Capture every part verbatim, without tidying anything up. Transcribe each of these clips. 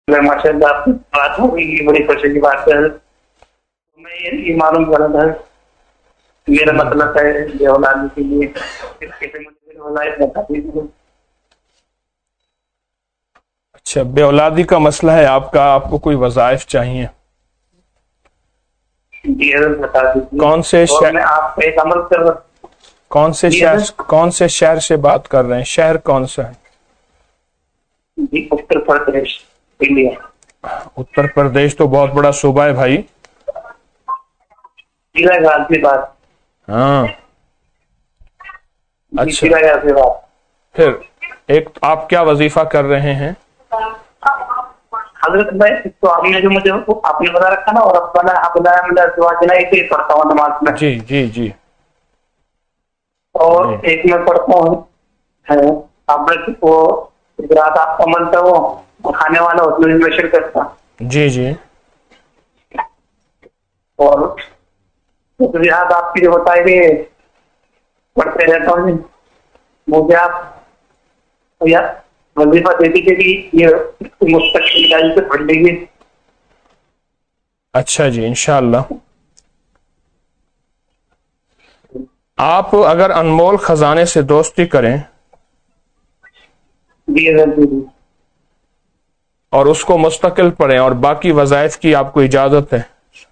ماشاء اللہ آپ کی بات ہو گئی، بڑی خوشی کی بات ہے۔ میں یہ معلوم کرنا تھا، میرا مطلب ہے بے اولادی کے لیے کیسے مجھے اولاد بتا دیجیے۔ اچھا، بے اولادی کا مسئلہ ہے آپ کا، آپ کو کوئی وظائف چاہیے؟ جی حضرت بتا دیجیے۔ کون سے اور شہر میں آپ پہ ایک عمل کر رہا کون سے جی شہر حضرت۔ کون سے شہر سے بات کر رہے ہیں؟ شہر کون سا ہے؟ جی اتر پردیش، انڈیا۔ اتر پردیش تو بہت بڑا صوبہ ہے بھائی۔ ضلع غازی آباد۔ ہاں جی اچھا، ضلع غازی آباد۔ پھر ایک آپ کیا وظیفہ کر رہے ہیں؟ حضرت میں تو آپ نے جو مجھے آپ نے بتا رکھا نا، اور اپنا اپنا جنا ایک پڑھتا ہوں نماز میں۔ جی جی جی اور جی ایک میں پڑھتا ہوں آپ نے وہ رات آپ کا من تھا وہ کھانے والا، اس میں میں شرکت کرتا۔ جی جی اور یاد آپ کی جو بتائے گئے پڑھتے رہتا ہوں مجھے آپ وظیفہ دے دیجیے کہ یہ مستقبل سے پڑھ لیجیے۔ اچھا جی، انشاءاللہ۔ آپ اگر انمول خزانے سے دوستی کریں جی حضرت جی اور اس کو مستقل پڑھیں اور باقی وظائف کی آپ کو اجازت ہے،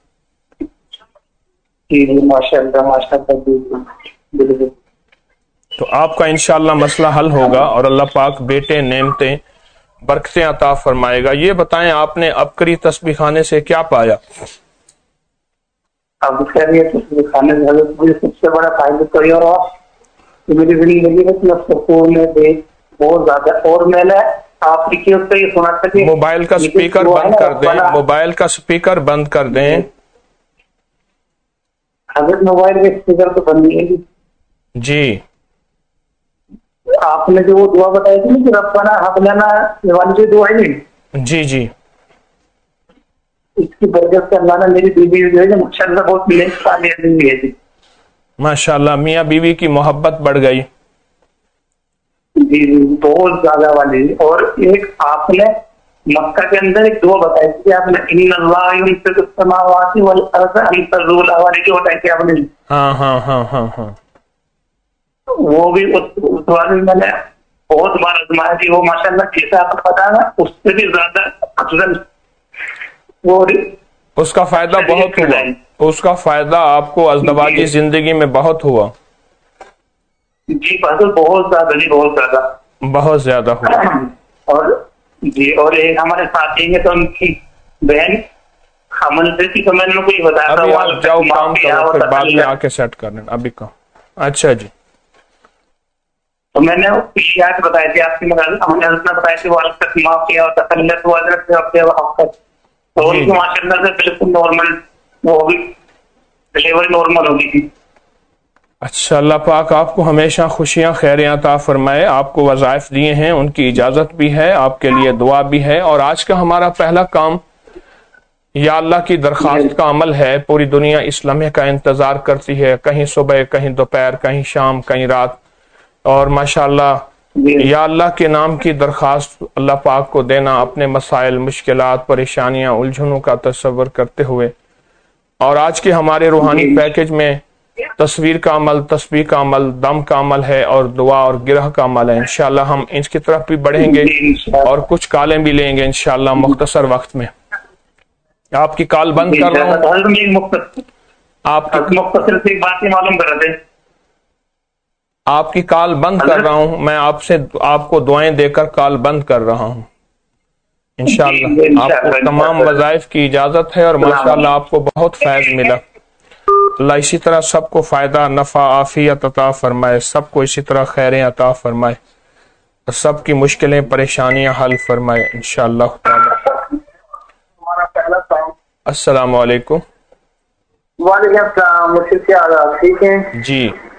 جی جی ماشاء اللہ ماشاء اللہ بالکل، تو آپ کا انشاءاللہ مسئلہ حل ہوگا اور اللہ پاک بیٹے، نعمتیں، برکتیں عطا فرمائے گا۔ یہ بتائیں آپ نے عبقری تسبیح خانے سے کیا پایا؟ اب کہہ رہی ہے کھانے سے حضرت مجھے سب سے بڑا فائدہ تو یہ رہا کہ میری زندگی میں سکون میں دے بہت زیادہ، اور میں نے آپ کی اس سے یہ سنا تھا کہ موبائل کا سپیکر بند کر دیں، موبائل کا سپیکر بند کر دیں۔ حضرت موبائل کے اسپیکر تو بند نہیں ہے جی، آپ نے جو وہ دعا بتائی تھی نا کہ ربنا ہب لنا، یہ والی جو دعا ہے نہیں، جی جی اس کی برکت سے اللہ نے میری بیوی جو ہے ماشاء اللہ بہت نیک صالح زندگی ہے۔ ماشاءاللہ، میاں بیوی کی محبت بڑھ گئی۔ جی جی بہت زیادہ والی۔ اور ایک آپ نے مکہ کے اندر ایک دعا بتائی تھی کہ آپ نے ان اللہ یمسک السماوات والارض ان تزولا والی جو بتائی تھی آپ نے، ہاں ہاں ہاں ہاں ہاں وہ بھی اس دعا میں میں نے بہت بار آزمایا تھی، وہ ماشاء اللہ جیسا آپ کو پتا نا اس سے بھی زیادہ افضل وہ اس کا فائدہ بہت ہوا، اس کا فائدہ آپ کو ازدواجی زندگی میں بہت ہوا۔ جی فضل بہت زیادہ جی بہت زیادہ بہت زیادہ ہوا۔ اور جی اور ایک ہمارے ساتھی ہیں تو ان کی بہن حمل سے تھی، تو میں نے کوئی بتایا تھا ابھی آپ جاؤ کام کرو، پھر بعد میں آ کے سیٹ کر لینا، ابھی کہو۔ اچھا جی، تو میں نے یاد بتائی تھی آپ کی ہم نے بتائی تھی وہ تک معاف کیا اور تسلط ہوا تو ان کی ماشاء اللہ سے بالکل نارمل وہ بھی ڈلیوری نارمل ہوگی تھی۔ اچھا، اللہ پاک آپ کو ہمیشہ خوشیاں خیریاں عطا فرمائے۔ آپ کو وظائف دیے ہیں، ان کی اجازت بھی ہے، آپ کے لیے دعا بھی ہے۔ اور آج کا ہمارا پہلا کام یا اللہ کی درخواست کا عمل ہے۔ پوری دنیا اس لمحے کا انتظار کرتی ہے، کہیں صبح، کہیں دوپہر، کہیں شام، کہیں رات، اور ماشاءاللہ یا اللہ کے نام کی درخواست اللہ پاک کو دینا، اپنے مسائل، مشکلات، پریشانیاں، الجھنوں کا تصور کرتے ہوئے۔ اور آج کے ہمارے روحانی پیکج میں تصویر کا عمل، تسبیح کا عمل، دم کا عمل ہے، اور دعا اور گرہ کا عمل ہے۔ انشاءاللہ ہم اس کی طرف بھی بڑھیں گے اور کچھ کالیں بھی لیں گے انشاءاللہ مختصر وقت میں۔ آپ کی کال بند کر رہا ہوں، آپ کی مختصر سے ایک بات ہی معلوم کر رہے تھے، آپ کی کال بند کر رہا ہوں، میں آپ سے آپ کو دعائیں دے کر کال بند کر رہا ہوں۔ انشاءاللہ آپ کو تمام وظائف کی اجازت ہے، اور ماشاءاللہ آپ کو بہت فیض ملا۔ اللہ اسی طرح سب کو فائدہ، نفع، عافیت عطا فرمائے، سب کو اسی طرح خیریں عطا فرمائے، اور سب کی مشکلیں، پریشانیاں حل فرمائے انشاءاللہ تعالی۔ السلام علیکم۔ وعلیکم السلام، مرشد کیا حال آپ ٹھیک ہیں؟ جی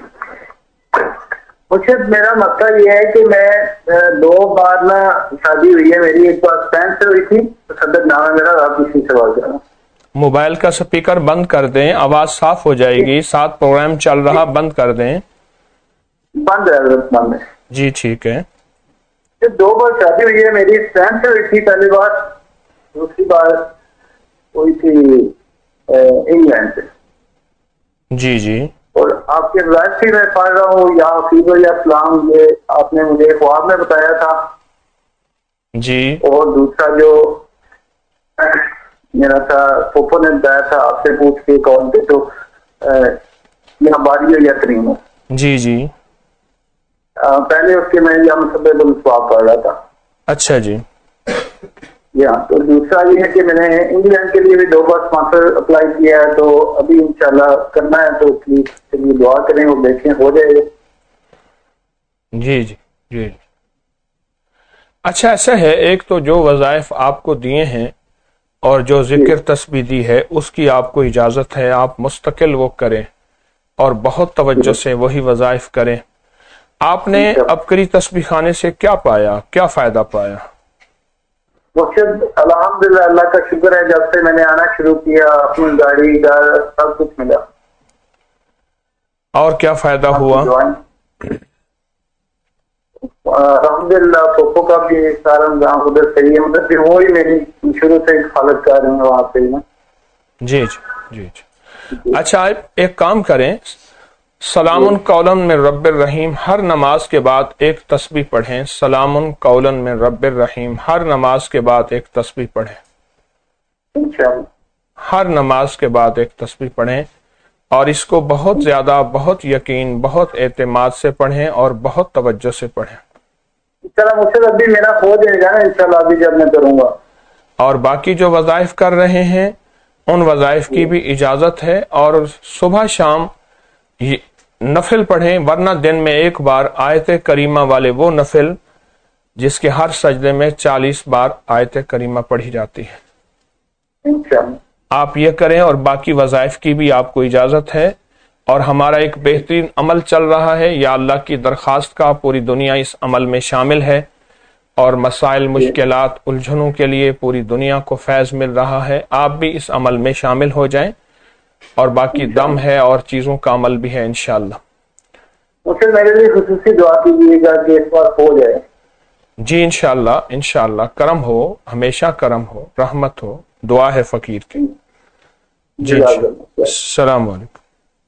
مرشد میرا مسئلہ یہ ہے کہ میں دو بار نا شادی ہوئی ہے میری، ایک بار اسپین سے ہوئی تھی، صدر نام ہے میرا، آپ کسی سے بات کر رہا ہوں۔ موبائل کا سپیکر بند کر دیں، آواز صاف ہو جائے گی، ساتھ پروگرام چل رہا، بند کر دیں۔ بند ہے حضرت بند ہے جی ٹھیک ہے۔ دو بار شادی ہوئی ہے میری، اسپین سے ہوئی تھی پہلی بار، دوسری بات ہوئی تھی انگلینڈ سے. جی جی. اور آپ کے ویب سے میں پڑھ رہا ہوں یا حفیظ علیہ السلام یہ آپ نے مجھے خواب میں بتایا تھا جی. اور دوسرا جو میرا تھا پوپو نے بتایا تھا آپ سے پوچھ کے کال پہ تو یہاں باری یا کریم. جی جی. پہلے اس کے میں یا مسبب الاسباب پڑھ رہا تھا. اچھا جی. یا تو دوسرا یہ ہے کہ میں نے انگلینڈ کے لیے بھی دو بار اسپانسر اپلائی کیا ہے تو ابھی انشاءاللہ کرنا ہے تو پلیز چلیے دعا کریں اور دیکھیں ہو جائے گا. جی جی جی. اچھا ایسا ہے ایک تو جو وظائف آپ کو دیے ہیں اور جو ذکر تسبیح دی ہے اس کی آپ کو اجازت ہے آپ مستقل وہ کریں اور بہت توجہ سے وہی وظائف کریں. آپ نے عبقری تسبیح خانے سے کیا پایا, کیا فائدہ پایا؟ مرشد الحمدللہ اللہ کا شکر ہے جب سے میں نے آنا شروع کیا اپنی گاڑی گھر سب کچھ ملا. اور کیا فائدہ ہوا؟ الحمدللہ پوپو کا بھی سارا نظام ادھر صحیح ہے, مطلب کہ وہی میری شروع سے حالت کر رہی ہیں وہاں پہ. جی جی جی جی. اچھا ایک کام کریں, سلام قولا من رب الرحیم ہر نماز کے بعد ایک تسبیح پڑھیں. سلام قولا من رب الرحیم ہر نماز کے بعد ایک تسبیح پڑھیں. ہر نماز کے بعد ایک تسبیح پڑھیں اور اس کو بہت زیادہ, بہت یقین, بہت اعتماد سے پڑھیں اور بہت توجہ سے پڑھیں. ابھی میرا ہو جائے گا انشاءاللہ ابھی جب میں کروں گا. اور باقی جو وظائف کر رہے ہیں ان وظائف کی بھی اجازت ہے اور صبح شام نفل پڑھیں, ورنہ دن میں ایک بار آیت کریمہ والے وہ نفل جس کے ہر سجدے میں چالیس بار آیت کریمہ پڑھی جاتی ہے آپ یہ کریں. اور باقی وظائف کی بھی آپ کو اجازت ہے. اور ہمارا ایک بہترین عمل چل رہا ہے, یا اللہ کی درخواست کا پوری دنیا اس عمل میں شامل ہے اور مسائل, مشکلات, الجھنوں کے لیے پوری دنیا کو فیض مل رہا ہے. آپ بھی اس عمل میں شامل ہو جائیں. اور باقی دم ہے اور چیزوں کا عمل بھی ہے انشاءاللہ. اسے میرے لیے خصوصی دعا کیجیے گا کہ اس بار ہو جائے. جی انشاءاللہ انشاءاللہ. کرم ہو, ہمیشہ کرم ہو, رحمت ہو, دعا ہے فقیر کی. جی السلام علیکم.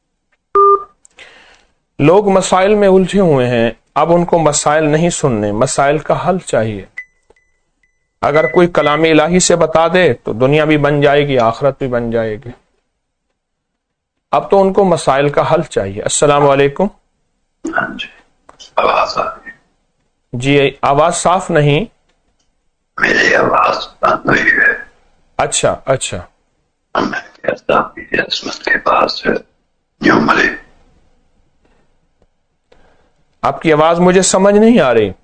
لوگ مسائل میں الجھے ہوئے ہیں, اب ان کو مسائل نہیں سننے, مسائل کا حل چاہیے. اگر کوئی کلام الہی سے بتا دے تو دنیا بھی بن جائے گی, آخرت بھی بن جائے گی. اب تو ان کو مسائل کا حل چاہیے. السلام علیکم. ہاں جی آواز آ رہی ہے. جی آواز صاف نہیں. میری آواز بند ہوئی ہے. اچھا اچھا. میں کہتا ہوں عصمت کے پاس یوں ملے. آپ کی آواز مجھے سمجھ نہیں آ رہی.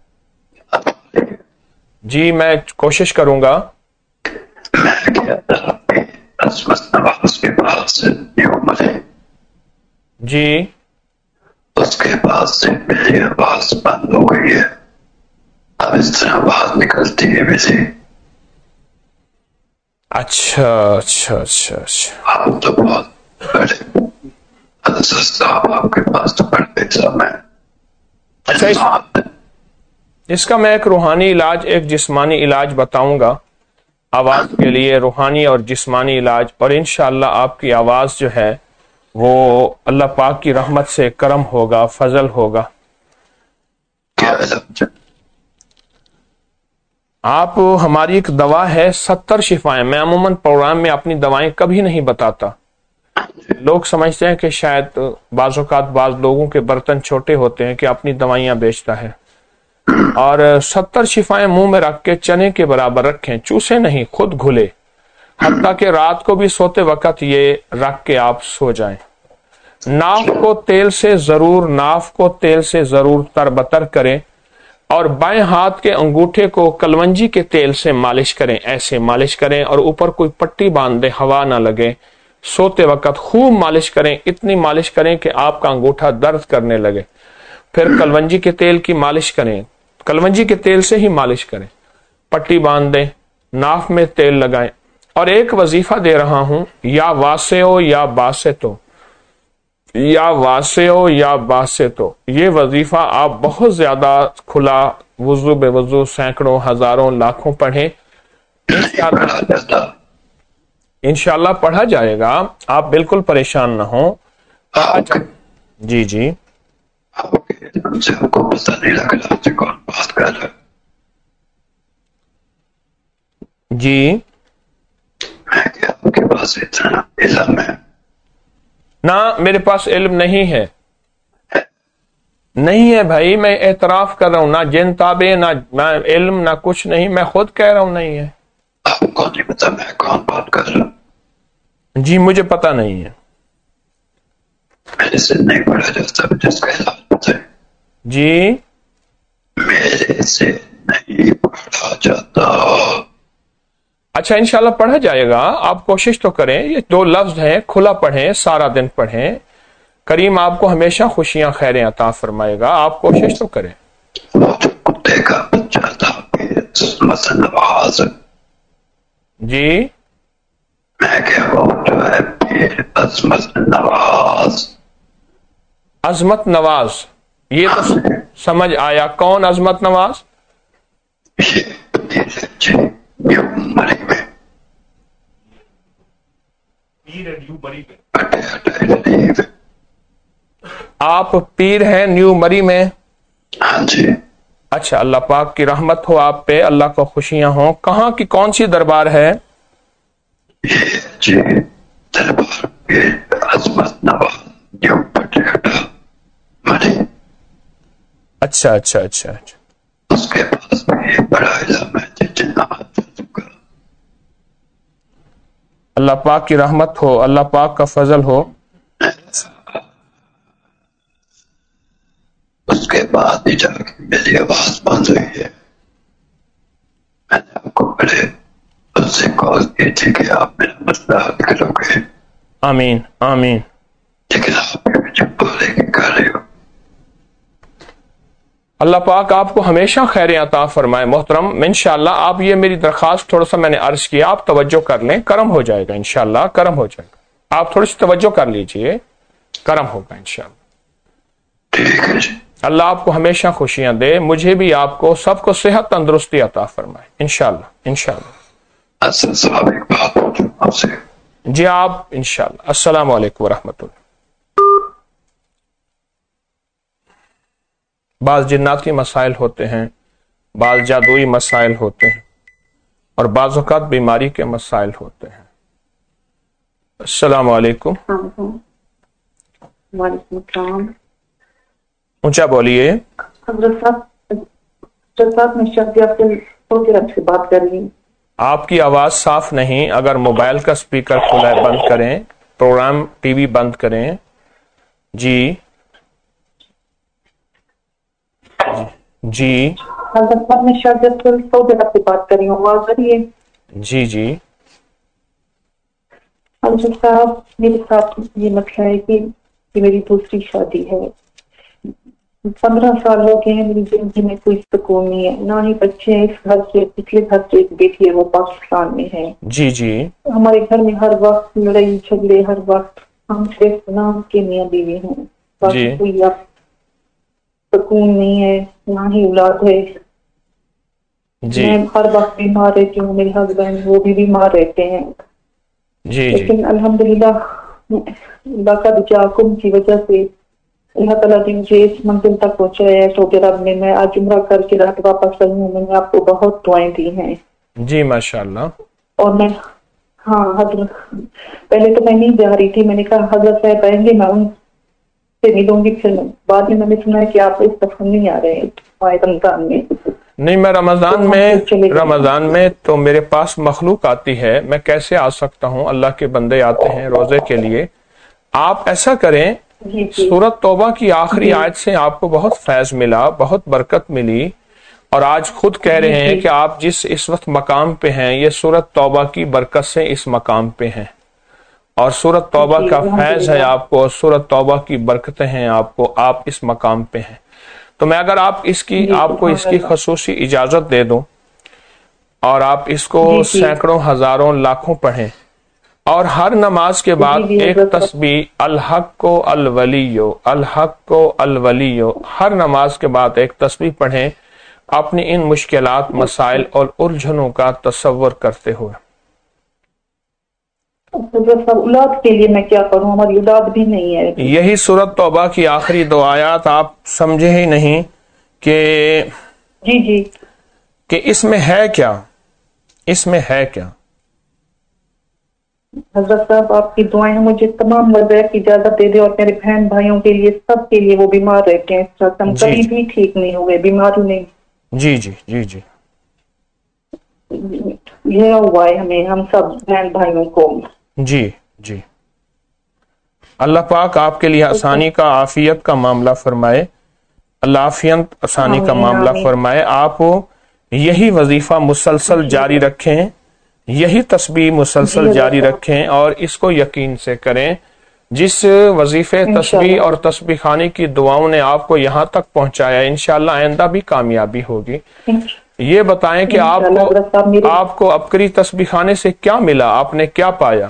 جی میں کوشش کروں گا. میں کہتا ہوں عصمت نواز کے پاس یوں ملے. جی اس کے پاس سے میری آواز بند ہو گئی ہے. اب اس طرح آواز نکلتی ہے میری. اچھا اچھا اچھا اچھا. آپ تو بہت بڑے آپ کے پاس تو بڑے سب ہیں. اچھا اس, اس کا میں ایک روحانی علاج, ایک جسمانی علاج بتاؤں گا آواز کے لیے, روحانی اور جسمانی علاج. اور انشاءاللہ آپ کی آواز جو ہے وہ اللہ پاک کی رحمت سے کرم ہوگا, فضل ہوگا. آپ ہماری ایک دوا ہے ستر شفائیں. میں عموماً پروگرام میں اپنی دوائیں کبھی نہیں بتاتا. لوگ سمجھتے ہیں کہ شاید بعض اوقات بعض لوگوں کے برتن چھوٹے ہوتے ہیں کہ اپنی دوائیاں بیچتا ہے. اور ستر شفائیں منہ میں رکھ کے چنے کے برابر رکھیں, چوسے نہیں, خود گھلے. حتیٰ کہ رات کو بھی سوتے وقت یہ رکھ کے آپ سو جائیں. ناف کو تیل سے ضرور ناف کو تیل سے ضرور تربتر کریں اور بائیں ہاتھ کے انگوٹھے کو کلونجی کے تیل سے مالش کریں. ایسے مالش کریں اور اوپر کوئی پٹی باندھ دیں, ہوا نہ لگے. سوتے وقت خوب مالش کریں, اتنی مالش کریں کہ آپ کا انگوٹھا درد کرنے لگے. پھر کلونجی کے تیل کی مالش کریں, کلونجی کے تیل سے ہی مالش کریں. پٹی باندھ دیں, ناف میں تیل لگائیں. اور ایک وظیفہ دے رہا ہوں, یا واسعو یا باسطو, یا واسعو یا باسطو. یہ وظیفہ آپ بہت زیادہ کھلا وضو بے وضو سینکڑوں ہزاروں لاکھوں پڑھیں पढ़ा जाता। इंशाल्लाह पढ़ा जाएगा, आप बिल्कुल परेशान न हो। जी जी हमसे हमको पता नहीं लग रहा आपसे कौन बात कर रहा है। जी मैं क्या आपके पास इतना इल्म है? ना, मेरे पास इल्म नहीं है, नहीं है भाई, मैं एतराफ कर रहा हूं, ना जिन ताबे, ना ना इल्म, ना कुछ नहीं, मैं खुद कह रहा हूं नहीं है। आपको नहीं पता मैं कौन बात कर रहा हूं? जी मुझे पता नहीं है। मेरे से नहीं पढ़ा जाता, जिसका इलाज बताए। जी मेरे से नहीं पढ़ा जाता। अच्छा, इंशाल्लाह पढ़ा जाएगा, आप कोशिश तो करें। ये दो लफ्ज हैं, खुला पढ़ें, सारा दिन पढ़ें, करीम आपको हमेशा खुशियां खैरें अता फरमाएगा, आप कोशिश तो करें। वो जो कुत्ते का बच्चा था नवाज, जी मैं क्या वो जो है अजमत नवाज। अजमत नवाज, ये तो समझ आया, कौन अजमत नवाज? ये मरी में आप पीर हैं न्यू मरी में? हाँ जी। अच्छा, अल्लाह पाक की रहमत हो आप पे, अल्लाह को खुशियां हो। कहाँ की कौन सी दरबार है? ये जी दरबार के अजमत नवाज न्यू पटियाला मरी। अच्छा अच्छा अच्छा अच्छा, उसके पास भी बड़ा इल्म है जितना चुका। अल्लाह पाक की रहमत हो, अल्लाह पाक का फजल हो। उसके बाद ही जाके मेरी आवाज बंद हुई है। मैंने आपको बड़े उससे कॉल की थी कि आप मेरा मसला हल करोगे। आमीन आमीन। लेकिन आप मुझे बोले कि कर रहे हो। अल्लाह पाक आपको हमेशा खैर अता फरमाए। मोहतरम, इंशाल्लाह आप ये मेरी दरख्वास्त थोड़ा सा मैंने अर्ज किया, आप तवज्जो कर लें, करम हो जाएगा इंशाल्लाह, करम हो जाएगा। आप थोड़ी सी तवज्जो कर लीजिए, करम होगा इंशाल्लाह। ठीक है जी। अल्लाह आपको हमेशा खुशियां दे, मुझे भी, आपको, सबको सेहत तंदुरुस्ती अता फरमाए इंशाल्लाह इंशाल्लाह। असल साहब एक बात पूछूं आपसे? जी आप इंशाल्लाह। अस्सलाम वालेकुम वरहमतुल्लाह। बाज जिन्नाती मसाइल होते हैं, बाज जादुई मसाइल होते हैं, और बाज़ औक़ात बीमारी के मसाइल होते हैं। अस्सलाम वालेकुम। वालेकुम अस्सलाम। ऊंचा बोलिए। हज़रत साहब, मैं शख्सियत से बात कर रही हूँ। आपकी आवाज साफ नहीं, अगर मोबाइल का स्पीकर खुला है बंद करें, प्रोग्राम टीवी बंद करें। जी जी हज़रत साहब, मैं शख्सियत से बात कर रही हूँ। आवाज आ रही है? जी जी हज़रत साहब, मेरे साथ ये मसला है कि, कि मेरी दूसरी शादी है। पंद्रह साल हो गए हैं, मेरी जिंदगी में कोई सुकून नहीं है, ना ही बच्चे हैं। इस घर से, पिछले घर से एक बेटी है, वो पाकिस्तान में है। जी जी हमारे घर में हर वक्त लड़ाई झगड़े, हर वक्त। हम सिर्फ नाम के मियाँ बीवी हैं, बाकी कोई अब सुकून नहीं है, ना ही औलाद है। जी। मैं हर वक्त बीमार रहती हूँ, मेरे हस्बैंड वो भी बीमार रहते हैं। जी लेकिन अल्हम्दुलिल्लाह अल्लाह का दुआकुम की वजह से अल्लाह ताला ने मुझे इस मंजिल तक पहुंचाया है। सऊदी अरब में मैं आज उम्रा करके रात वापस आई हूँ। मैंने आपको बहुत दुआएं दी हैं। जी माशाल्लाह। और मैं, हाँ हजरत, पहले तो मैं नहीं जा रही थी, मैंने कहा हजरत साहब आएंगे, मैं उनसे मिलूंगी। फिर बाद में मैंने सुना है कि आप इस दफा नहीं आ रहे हैं रमजान में। नहीं, मैं रमजान तो में रमजान में तो मेरे पास मखलूक आती है, मैं कैसे आ सकता हूँ? अल्लाह के बंदे आते हैं रोजे के लिए। आप ऐसा करें, सूरत तौबा की आखिरी आयत से आपको बहुत फैज मिला, बहुत बरकत मिली, और आज खुद कह रहे हैं कि आप जिस इस वक्त मकाम पे हैं, ये सूरत तौबा की बरकत से इस मकाम पे हैं, और सूरत तौबा का फैज है आपको, सूरत तौबा की बरकतें हैं आपको, आप इस मकाम पे हैं। तो मैं अगर आप इसकी आपको इसकी खसूसी इजाजत दे दूं, और आप इसको सैकड़ों हजारों लाखों पढ़ें, और हर नमाज के बाद एक तस्बीह अल हक को अल वलियो, अल हक को अल वलियो, हर नमाज के बाद एक तस्बीह पढ़ें, اپنی ان مشکلات، مسائل اور الجھنوں کا تصور کرتے ہوئے؟ اولاد کے لیے میں کیا کروں؟ ہماری اولاد بھی نہیں ہے. یہی سورۃ توبہ کی آخری دو آیات آپ سمجھے ہی نہیں کہ جی جی کہ اس میں ہے کیا، اس میں ہے کیا؟ حضرت صاحب آپ کی دعائیں مجھے تمام وظائف کی اجازت دے دے، اور میرے بہن بھائیوں کے لیے، سب کے لیے. وہ بیمار رہتے ہیں اس وقت، ہم جی کبھی بھی ٹھیک نہیں ہو گئے، بیماری نہیں. جی جی جی جی یہ ہوا ہے ہمیں، ہم سب بہن بھائیوں کو. جی جی اللہ پاک آپ کے لیے آسانی کا، عافیت کا معاملہ فرمائے. اللہ عافیت آسانی کا آمین معاملہ آمین. فرمائے. آپ یہی وظیفہ مسلسل جاری رکھیں، یہی تسبیح مسلسل جی جاری اللہ. رکھیں، اور اس کو یقین سے کریں جس وظیفے، تسبیح اور تسبیح خانی کی دعاؤں نے آپ کو یہاں تک پہنچایا، انشاءاللہ آئندہ بھی کامیابی ہوگی. یہ بتائیں کہ آپ انشاءاللہ کو حضرت صاحب میرے آپ کو عبقری تسبیح خانے سے کیا ملا، آپ نے کیا پایا؟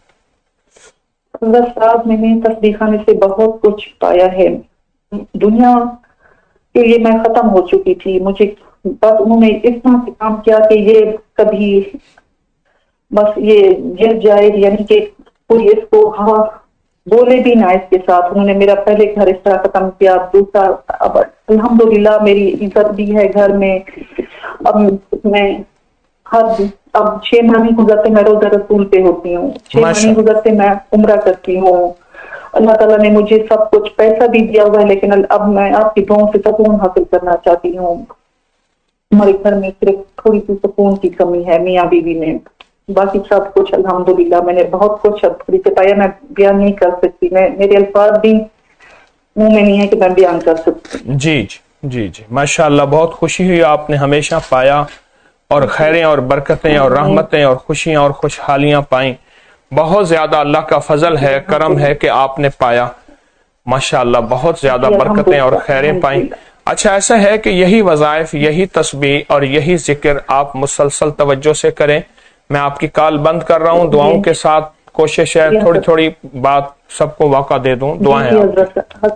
حضرت صاحب میں نے تسبیح خانے سے بہت کچھ پایا ہے. دنیا کے لیے میں ختم ہو چکی تھی، مجھے بس انہوں نے اتنا کام کیا کہ یہ کبھی بس یہ گر جائے، یعنی کہ کوئی اس کو ہاں بولے بھی نہ اس کے ساتھ. انہوں نے میرا پہلے گھر اس طرح ختم کیا، دوسرا اب الحمدللہ میری عزت بھی ہے گھر میں. اب میں ہر اب چھ مہینے گزرتے میں روزہ رسول پہ ہوتی ہوں، چھ مہینے ماشاء گزرتے میں عمرہ کرتی ہوں. اللہ تعالیٰ نے مجھے سب کچھ پیسہ بھی دیا ہوا ہے، لیکن اب میں آپ کی دعاؤں سے سکون حاصل کرنا چاہتی ہوں. ہمارے گھر میں صرف تھوڑی سی سکون کی کمی ہے میاں بیوی میں، باقی سب کچھ الحمدللہ میں نے بہت کچھ سے پایا. میں بیان نہیں کر سکتی، میں میرے الفاظ بھی منہ میں نہیں ہے کہ میں بیان کر سکتی. جی جی جی ماشاء اللہ، بہت خوشی ہوئی آپ نے ہمیشہ پایا، اور خیریں اور برکتیں اور رحمتیں اور خوشیاں اور خوشحالیاں پائیں. بہت زیادہ اللہ کا فضل ہے، کرم ہے کہ آپ نے پایا. ماشاء اللہ بہت زیادہ برکتیں اور خیریں پائیں. اچھا ایسا ہے کہ یہی وظائف، یہی تسبیح اور یہی ذکر آپ مسلسل توجہ سے کریں. میں آپ کی کال بند کر رہا ہوں، دعاؤں کے ساتھ کوشش ہے تھوڑی تھوڑی بات سب کو موقع دے دوں. دعائیں آپ کی.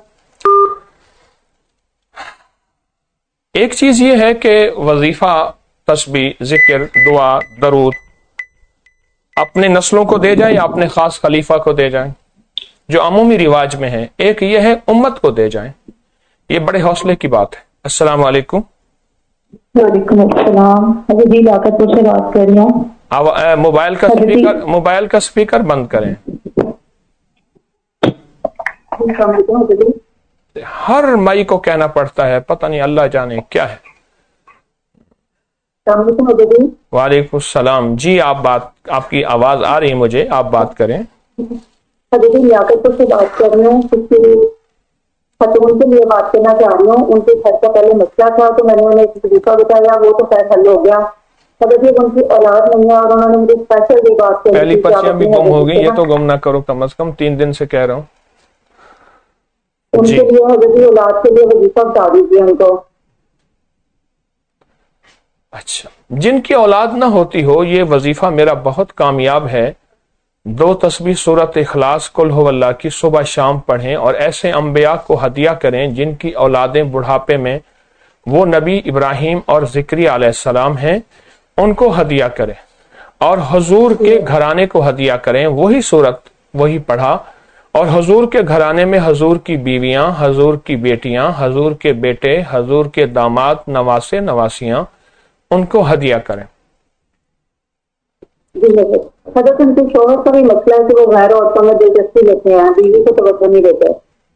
ایک چیز یہ ہے کہ وظیفہ، تسبیح، ذکر، دعا، درود اپنے نسلوں کو دے جائیں یا اپنے خاص خلیفہ کو دے جائیں جو عمومی رواج میں ہے. ایک یہ ہے امت کو دے جائیں، یہ بڑے حوصلے کی بات ہے. السلام علیکم. وعلیکم السلام. جی لاکت سے بات کر رہی ہوں. موبائل کا سپیکر موبائل کا سپیکر بند کریں. ہر مائی کو کہنا پڑتا ہے، پتہ نہیں اللہ جانے کیا ہے. وعلیکم السلام. جی آپ بات، آپ کی آواز آ رہی ہے مجھے، آپ بات کریں. لیاقت سے بات کر رہی ہوں، خاتون کے لیے بات کرنا چاہ رہی ہوں. ان کے گھر کا پہلے مسئلہ تھا تو میں نے انہیں ایک طریقہ بتایا، وہ تو خیر حل ہو گیا. ان کی اولاد نہیں ہے اور انہوں نے مجھے اسپیشل یہ بات کہی. پہلی پرچیاں بھی گم ہو گئی، یہ تو گم نہ کرو کم از کم، تین دن سے کہہ رہا ہوں. ان کے لیے حضرت اولاد کے لیے وظیفہ بتا دیجیے ان کو. اچھا، جن کی اولاد نہ ہوتی ہو، یہ وظیفہ میرا بہت کامیاب ہے. دو تسبیح سورۃ اخلاص قل ھو اللہ کی صبح شام پڑھیں، اور ایسے انبیاء کو ہدیہ کریں جن کی اولادیں بڑھاپے میں، وہ نبی ابراہیم اور زکریا علیہ السلام ہیں، ان کو ہدیہ کریں. اور حضور کے گھرانے کو ہدیہ کریں، وہی سورت وہی پڑھا. اور حضور کے گھرانے میں حضور کی بیویاں، حضور کی بیٹیاں، حضور کے بیٹے، حضور کے داماد، نواسے نواسیاں، ان کو ہدیہ کریں. حضرت ان کے شوہر کا بھی مسئلہ ہے کہ وہ غیر عورتوں میں دلچسپی لیتے ہیں، بیوی کو توجہ نہیں دیتے.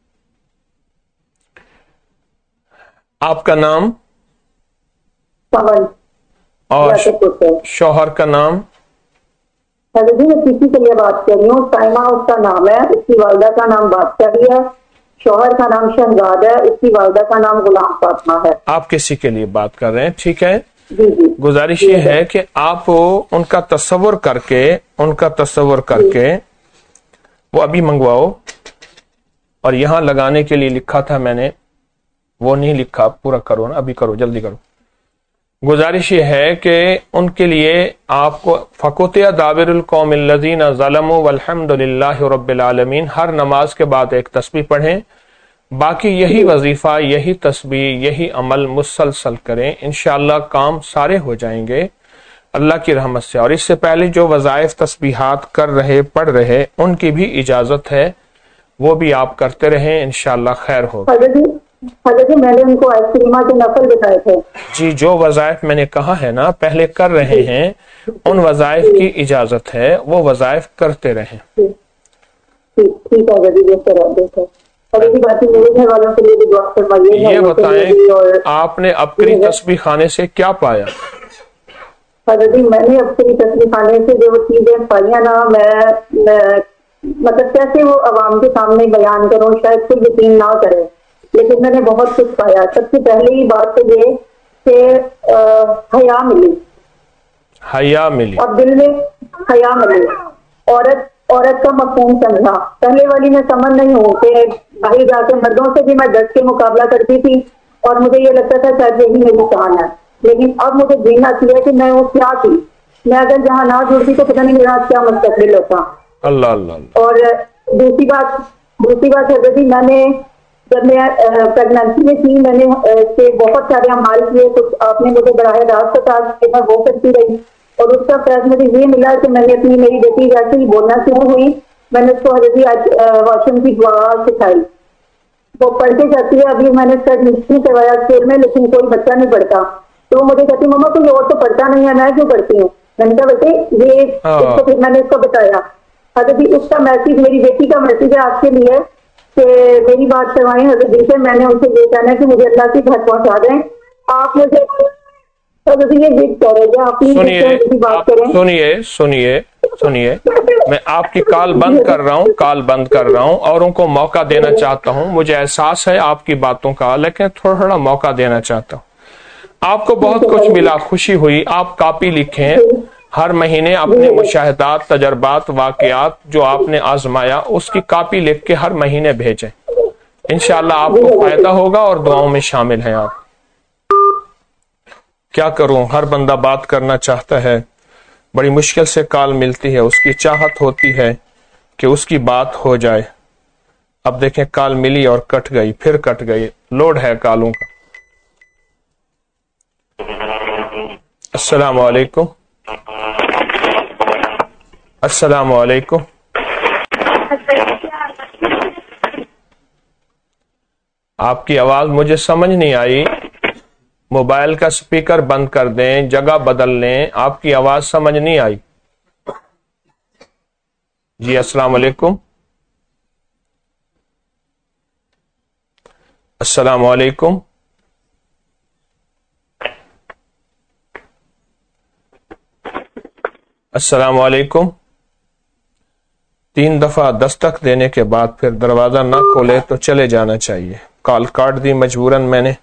آپ کا نام پون اور شوہر کا نام؟ حضرت میں کسی کے لیے بات کر رہی ہوں. سائمہ اس کا نام ہے، اس کی والدہ کا نام بادشاہ ہے، شوہر کا نام شہزاد ہے، اس کی والدہ کا نام غلام فاطمہ ہے. آپ کسی کے لیے بات کر رہے ہیں، ٹھیک ہے. جی جی. گزارش یہ ہے کہ آپ ان کا تصور کر کے ان کا تصور کر کے وہ ابھی منگواؤ. اور یہاں لگانے کے لیے لکھا تھا میں نے، وہ نہیں لکھا، پورا کرو نا، ابھی کرو، جلدی کرو. گزارش یہ ہے کہ ان کے لیے آپ کو فقطع دابر القوم الذین ظلموا والحمد للہ رب العالمین، ہر نماز کے بعد ایک تسبیح پڑھیں باقی یہی وظیفہ، یہی تسبیح، یہی عمل مسلسل کریں، انشاءاللہ کام سارے ہو جائیں گے اللہ کی رحمت سے۔ اور اس سے پہلے جو وظائف تسبیحات کر رہے پڑھ رہے ان کی بھی اجازت ہے، وہ بھی آپ کرتے رہیں، انشاءاللہ خیر ہوگا۔ حضرت میں نے ان کو آیت کریمہ کے نفل بتائے تھے۔ جی جو وظائف میں نے کہا ہے نا پہلے کر رہے ہیں ان وظائف کی اجازت ہے، وہ وظائف کرتے رہیں۔ ٹھیک ہے، یہ بتائیں آپ نے ابکری تسبیح خانے سے کیا پایا؟ حضرت میں نے ابکری تسبیح خانے سے جو چیزیں پائی نا، میں مطلب کیسے وہ عوام کے سامنے بیان کروں، شاید کوئی یقین نہ کرے، لیکن میں نے بہت کچھ پایا۔ سب سے پہلی بات تو یہ کہ حیا ملی، حیا ملی، اب دل میں حیا ملی، عورت عورت کا مفہوم سمجھا۔ پہلے والی میں سمجھ نہیں ہوں کہ باہر جا کے مردوں سے بھی میں ڈٹ کے مقابلہ کرتی تھی اور مجھے یہ لگتا تھا شاید یہی میری شان ہے، لیکن اب مجھے جینا چاہیے کہ میں وہ کیا تھی، میں اگر جہاں نہ جڑتی تو پتہ نہیں میرا کیا مستقبل ہوتا۔ اللہ اللہ۔ اور دوسری بات دوسری بات حضرت جی، میں نے جب میں پریگنینسی میں تھی میں نے بہت سارے اعمال کیے، کچھ آپ نے مجھے براہ راست بتا کہ میں وہ کرتی رہی، اور اس کا فیض مجھے یہ ملا کہ میں نے اپنی میری بیٹی جیسے ہی بولنا شروع ہوئی میں نے اس کو حضرت جی آج واش روم کی دعا سکھائی، وہ پڑھتے جاتی ہے۔ ابھی میں نے اسٹارٹ نہیں کروایا اسکول میں، لیکن کوئی بچہ نہیں پڑھتا، تو وہ مجھے کہتی مما کوئی اور تو پڑھتا نہیں ہے، میں کیوں پڑھتی ہوں؟ میں نے کہا بیٹے یہ اس کو، پھر میں نے اس کو بتایا۔ حضرت جی اس کا میسج میری بیٹی کا میسج ہے آپ کے لیے کہ میری بات کروائیں حضرت جی سے، میں نے ان سے یہ کہنا ہے کہ مجھے اللہ کی گھر پہنچا دیں۔ آپ مجھے حضرت جی یہ ضد کر رہے ہیں، آپ کی بات کریں۔ سنیے سنیے سنیے میں آپ کی کال بند کر رہا ہوں، کال بند کر رہا ہوں، اوروں کو موقع دینا چاہتا ہوں، مجھے احساس ہے آپ کی باتوں کا، لیکن تھوڑا تھوڑا موقع دینا چاہتا ہوں۔ آپ کو بہت کچھ ملا، خوشی ہوئی، آپ کاپی لکھیں، ہر مہینے اپنے مشاہدات، تجربات، واقعات جو آپ نے آزمایا اس کی کاپی لکھ کے ہر مہینے بھیجیں، انشاءاللہ آپ کو فائدہ ہوگا اور دعاؤں میں شامل ہیں آپ۔ کیا کروں، ہر بندہ بات کرنا چاہتا ہے، بڑی مشکل سے کال ملتی ہے، اس کی چاہت ہوتی ہے کہ اس کی بات ہو جائے۔ اب دیکھیں کال ملی اور کٹ گئی، پھر کٹ گئی، لوڈ ہے کالوں کا۔ السلام علیکم، السلام علیکم۔ آپ کی آواز مجھے سمجھ نہیں آئی، موبائل کا سپیکر بند کر دیں، جگہ بدل لیں، آپ کی آواز سمجھ نہیں آئی۔ جی السلام علیکم، السلام علیکم۔ السلام علیکم۔ تین دفعہ دستک دینے کے بعد پھر دروازہ نہ کھولے تو چلے جانا چاہیے۔ کال کاٹ دی مجبوراً میں نے،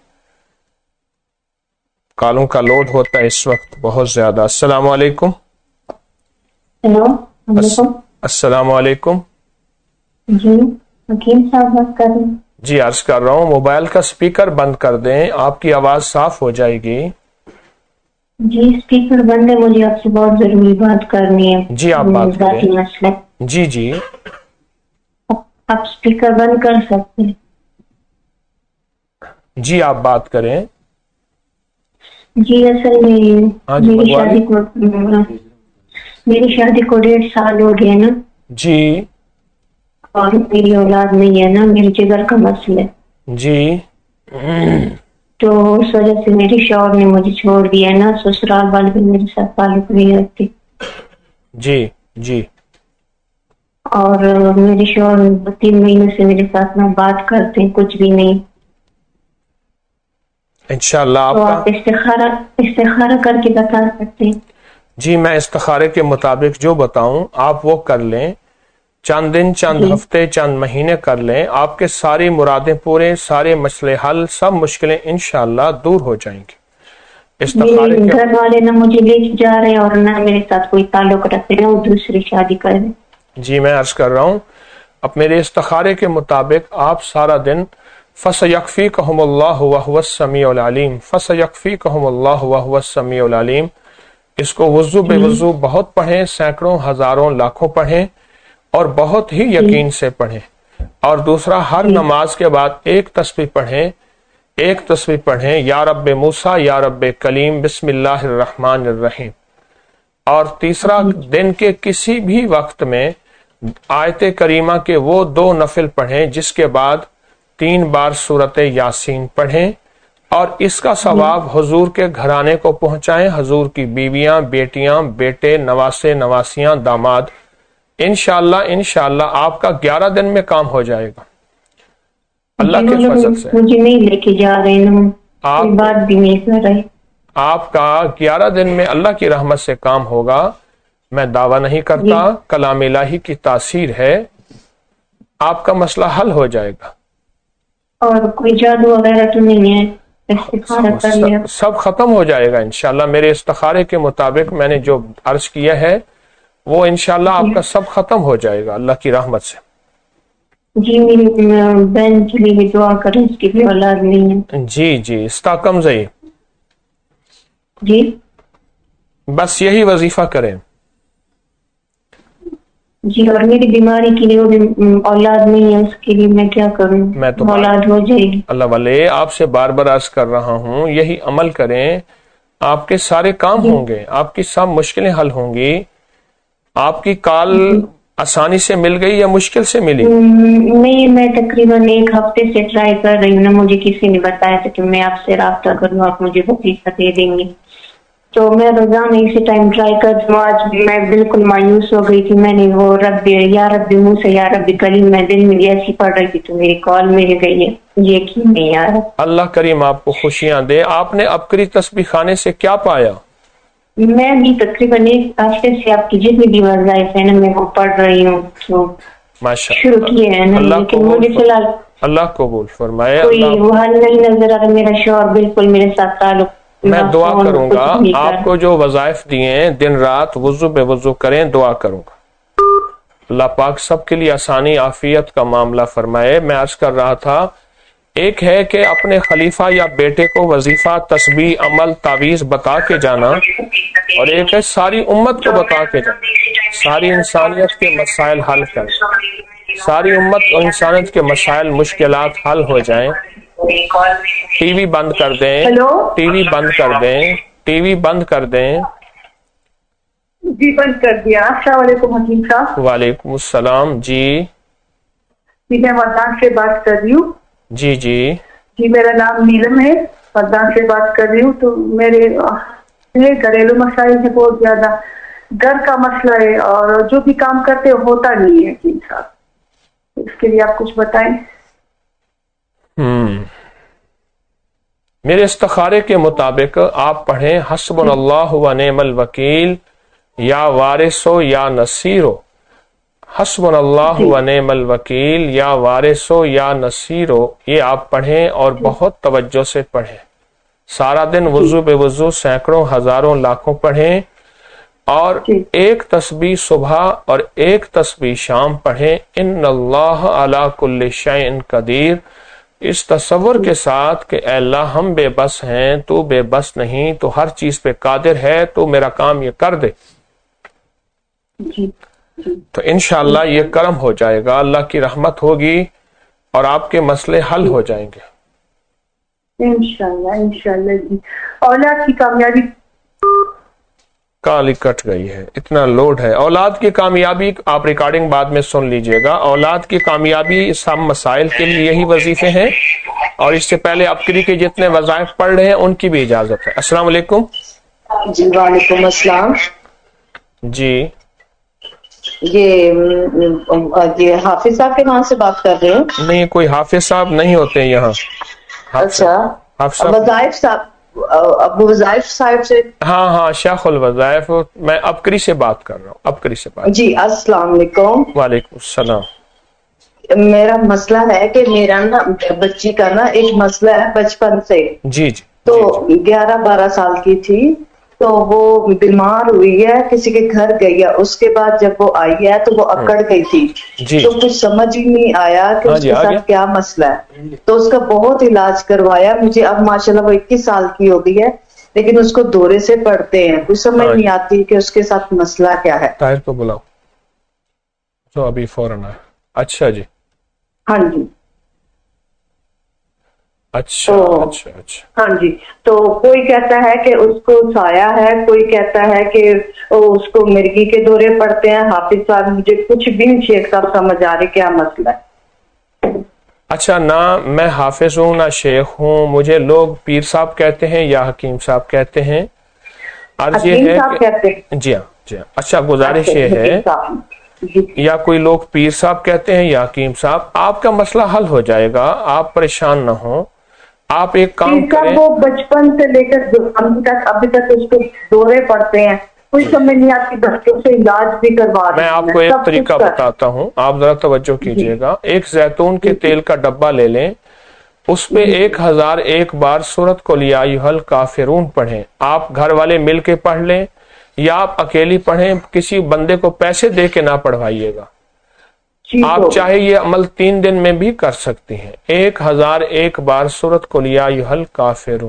کالوں کا لوڈ ہوتا ہے اس وقت بہت زیادہ۔ السلام علیکم۔ السلام علیکم۔ جی حکیم صاحب بات کر رہے ہیں؟ جی عرض کر رہا ہوں موبائل کا سپیکر بند کر دیں، آپ کی آواز صاف ہو جائے گی۔ جی اسپیکر بند ہے، مجھے آپ سے بہت ضروری بات کرنی ہے۔ جی آپ بات کریں۔ مسئلہ جی جی آپ اسپیکر بند کر سکتے ہیں؟ جی آپ بات کریں۔ جی اصل میں میری شادی کو میری شادی کو ڈیڑھ سال ہو گیا نا جی، اور میری اولاد نہیں ہے نا، میری جگر کا مسئلہ ہے جی، تو اس وجہ سے میری شوہر نے مجھے چھوڑ دیا نا، سسرال والے بھی میرے ساتھ تعلق نہیں رکھتے۔ جی جی اور میرے شوہر تین مہینے سے میرے ساتھ نہ بات کرتے ہیں، کچھ بھی نہیں۔ انشاءاللہ آپ تو کا آپ استخارہ استخارہ کر کے بتا سکتے ہیں؟ جی میں استخارے کے مطابق جو بتاؤں آپ وہ کر لیں، چند دن، چند ہفتے، چند مہینے کر لیں، آپ کے ساری مرادیں پورے، سارے مسئلے حل، سب مشکلیں انشاءاللہ دور ہو جائیں گی۔ استخارے کے گھر والے نہ مجھے لے کے جا رہے اور نہ میرے ساتھ کوئی تعلق رکھتے ہیں، وہ دوسری شادی کر رہے۔ جی میں عرض کر رہا ہوں اب میرے استخارے کے مطابق آپ سارا دن فَسَيَكْفِيكَهُمُ اللَّهُ وَهُوَ السَّمِيعُ الْعَلِيمُ فَسَيَكْفِيكَهُمُ اللَّهُ وَهُوَ السَّمِيعُ الْعَلِيمُ، اس کو وضو بے وضو بہت پڑھیں، سینکڑوں ہزاروں لاکھوں پڑھیں اور بہت ہی یقین سے پڑھیں۔ اور دوسرا ہر نماز کے بعد ایک تسبیح پڑھیں ایک تسبیح پڑھیں یا رب موسیٰ یا رب کلیم بسم اللہ الرحمن الرحیم. اور تیسرا دن کے کسی بھی وقت میں آیت کریمہ کے وہ دو نفل پڑھیں جس کے بعد تین بار سورت یاسین پڑھیں اور اس کا ثواب حضور کے گھرانے کو پہنچائیں، حضور کی بیویاں، بیٹیاں، بیٹے، نواسے، نواسیاں، داماد. انشاءاللہ انشاءاللہ آپ کا گیارہ دن میں کام ہو جائے گا اللہ کے فضل سے. مجھے نہیں لے کے جا رہے ہیں آپ بات بھی نہیں کر رہے. آپ کا گیارہ دن میں اللہ کی رحمت سے کام ہوگا. میں دعویٰ نہیں کرتا، کلام الہی کی تاثیر ہے. آپ کا مسئلہ حل ہو جائے گا. اور کوئی جادو وغیرہ تو نہیں ہے؟ استخارہ کر لیا سب ختم ہو جائے گا انشاءاللہ. میرے استخارے کے مطابق میں نے جو عرض کیا ہے وہ انشاءاللہ آپ کا سب ختم ہو جائے گا اللہ کی رحمت سے. جی میری بہن کے لیے دعا کریں، اس کی بھی اولاد نہیں ہے. جی جی استحکم زئی جی بس یہی وظیفہ کریں. جی اور میری بیماری کے لیے وہ بھی اولاد نہیں ہے، اس کے لیے میں کیا کروں؟ میں تو اولاد ہو جائے گی. اللہ والے آپ سے بار بار عرض کر رہا ہوں یہی عمل کریں، آپ کے سارے کام ہوں گے، آپ کی سب مشکلیں حل ہوں گی. آپ کی کال آسانی سے مل گئی یا مشکل سے ملی؟ نہیں میں تقریباً ایک ہفتے سے ٹرائی کر رہی ہوں نا. مجھے کسی نے بتایا تھا کہ میں آپ سے رابطہ کروں، آپ مجھے وظیفہ دے دیں گے، تو میں روزانہ اسی ٹائم ٹرائی کر دوں. آج میں بالکل مایوس ہو گئی تھی. میں نے وہ رب یا رب موسیٰ یا رب کلیم میں دل میں ایسی پڑھ رہی تھی تو میری کال مل گئی ہے. یقین نہیں آ رہا. اللہ کریم آپ کو خوشیاں دے. آپ نے ابکری تسبیح خانے سے کیا پایا؟ میں بھی تقریباً ایک ہفتے سے آپ کی جتنی بھی وظائف ہے نا میں وہ پڑھ رہی ہوں، تو شروع کیے ہیں نا، لیکن مجھے فی الحال اللہ قبول فرمائے. کوئی وہ حل نہیں نظر آ رہا. میرا شوہر بالکل میرے ساتھ تعلق. میں دعا کروں گا آپ کو جو وظائف دیے ہیں دن رات وضو بے وضو کریں، دعا کروں گا اللہ پاک سب کے لیے آسانی عافیت کا معاملہ فرمائے. میں عرض کر رہا تھا ایک ہے کہ اپنے خلیفہ یا بیٹے کو وظیفہ تسبیح عمل تعویذ بتا کے جانا، اور ایک ہے ساری امت کو بتا کے جانا. ساری انسانیت کے مسائل حل کر ساری امت اور انسانیت کے مسائل مشکلات حل ہو جائیں. ٹی وی بند کر دیں، ٹی وی بند کر دیں، ٹی وی بند کر دیں. جی بند کر دیا. السلام علیکم حکیم صاحب. وعلیکم السلام. جی جی میں وردان سے بات کر رہی ہوں. جی جی جی میرا نام نیلم ہے، وردان سے بات کر رہی ہوں. تو میرے گھریلو مسائل ہے بہت زیادہ، گھر کا مسئلہ ہے اور جو بھی کام کرتے ہوتا نہیں ہے حکیم صاحب. اس کے لیے آپ کچھ بتائیں. ہم میرے استخارے کے مطابق آپ پڑھیں حسبنا اللہ و نعم الوکیل یا وارثو یا نصیرو. حسبنا اللہ و نعم الوکیل یا وارثو یا نصیرو، یہ آپ پڑھیں اور بہت توجہ سے پڑھیں. سارا دن وضو بے وضو سینکڑوں ہزاروں لاکھوں پڑھیں، اور ایک تسبیح صبح اور ایک تسبیح شام پڑھیں. ان اللہ علی کل شیء قدیر، اس تصور کے ساتھ کہ اے اللہ ہم بے بس ہیں، تو بے بس نہیں، تو ہر چیز پہ قادر ہے، تو میرا کام یہ کر دے. تو انشاءاللہ یہ کرم ہو جائے گا، اللہ کی رحمت ہوگی اور آپ کے مسئلے حل ہو جائیں گے انشاءاللہ. انشاءاللہ جی. اولاد کی کامیابی کالی کٹ گئی ہے، اتنا لوڈ ہے. اولاد کی کامیابی آپ ریکارڈنگ بعد میں سن لیجئے گا. اولاد کی کامیابی سب مسائل کے لیے یہی وظیفے ہیں، اور اس سے پہلے ابکری کے جتنے وظائف پڑھ رہے ہیں ان کی بھی اجازت ہے. السلام علیکم. جی وعلیکم السلام. جی یہ یہ حافظ صاحب کے وہاں سے بات کر رہے ہیں؟ نہیں، کوئی حافظ صاحب نہیں ہوتے یہاں. اچھا وظائف صاحب، ابو وظائف صاحب سے؟ ہاں ہاں شیخ الوظائف. میں ابکری سے بات کر رہا ہوں، ابکری سے بات. جی السلام علیکم. وعلیکم السلام. میرا مسئلہ ہے کہ میرا نا بچی کا نا ایک مسئلہ ہے بچپن سے. جی جی. تو گیارہ بارہ سال کی تھی تو وہ بیمار ہوئی ہے، کسی کے گھر گئی ہے. اس کے بعد جب وہ آئی ہے تو وہ اکڑ گئی تھی. جی. تو کچھ سمجھ ہی نہیں آیا کہ اس کے ساتھ کیا مسئلہ ہے. تو اس کا بہت علاج کروایا. مجھے اب ماشاءاللہ وہ اکیس سال کی ہو گئی ہے، لیکن اس کو دورے سے پڑھتے ہیں. کچھ سمجھ نہیں آتی کہ اس کے ساتھ مسئلہ کیا ہے. طاہر کو بلاؤ جو ابھی فوراً آئے. اچھا جی ہاں جی. اچھا اچھا اچھا. ہاں جی. تو کوئی کہتا ہے کہ اس کو سایہ ہے, کوئی کہتا ہے کہ اس کو مرگی کے دورے پڑتے ہیں. حافظ صاحب مجھے کچھ بھی نہیں شیخ صاحب سمجھ آ رہے کیا مسئلہ ہے. اچھا, نہ میں حافظ ہوں نہ شیخ ہوں, مجھے لوگ پیر صاحب کہتے ہیں یا حکیم صاحب کہتے ہیں. عرض یہ ہے کہ جی ہاں جی ہاں. اچھا, گزارش یہ ہے یا کوئی لوگ پیر صاحب کہتے ہیں یا حکیم صاحب, آپ کا مسئلہ حل ہو جائے گا, آپ پریشان نہ ہوں. آپ ایک کام کریں, وہ بچپن سے لے کر ابھی تک ابھی تک اس کو دورے پڑتے ہیں, کوئی سمجھ نہیں آتی, بچوں سے علاج بھی کروا. میں آپ کو ایک طریقہ بتاتا ہوں, آپ ذرا توجہ کیجئے گا. ایک زیتون کے تیل کا ڈبہ لے لیں, اس پہ ایک ہزار ایک بار سورۃ قل یا ایھا الکافرون پڑھیں. آپ گھر والے مل کے پڑھ لیں یا آپ اکیلی پڑھیں, کسی بندے کو پیسے دے کے نہ پڑھوائیے گا. آپ چاہے یہ عمل تین دن میں بھی کر سکتی ہیں. ایک ہزار ایک بار سورۃ قل یا ایھا الکافرون,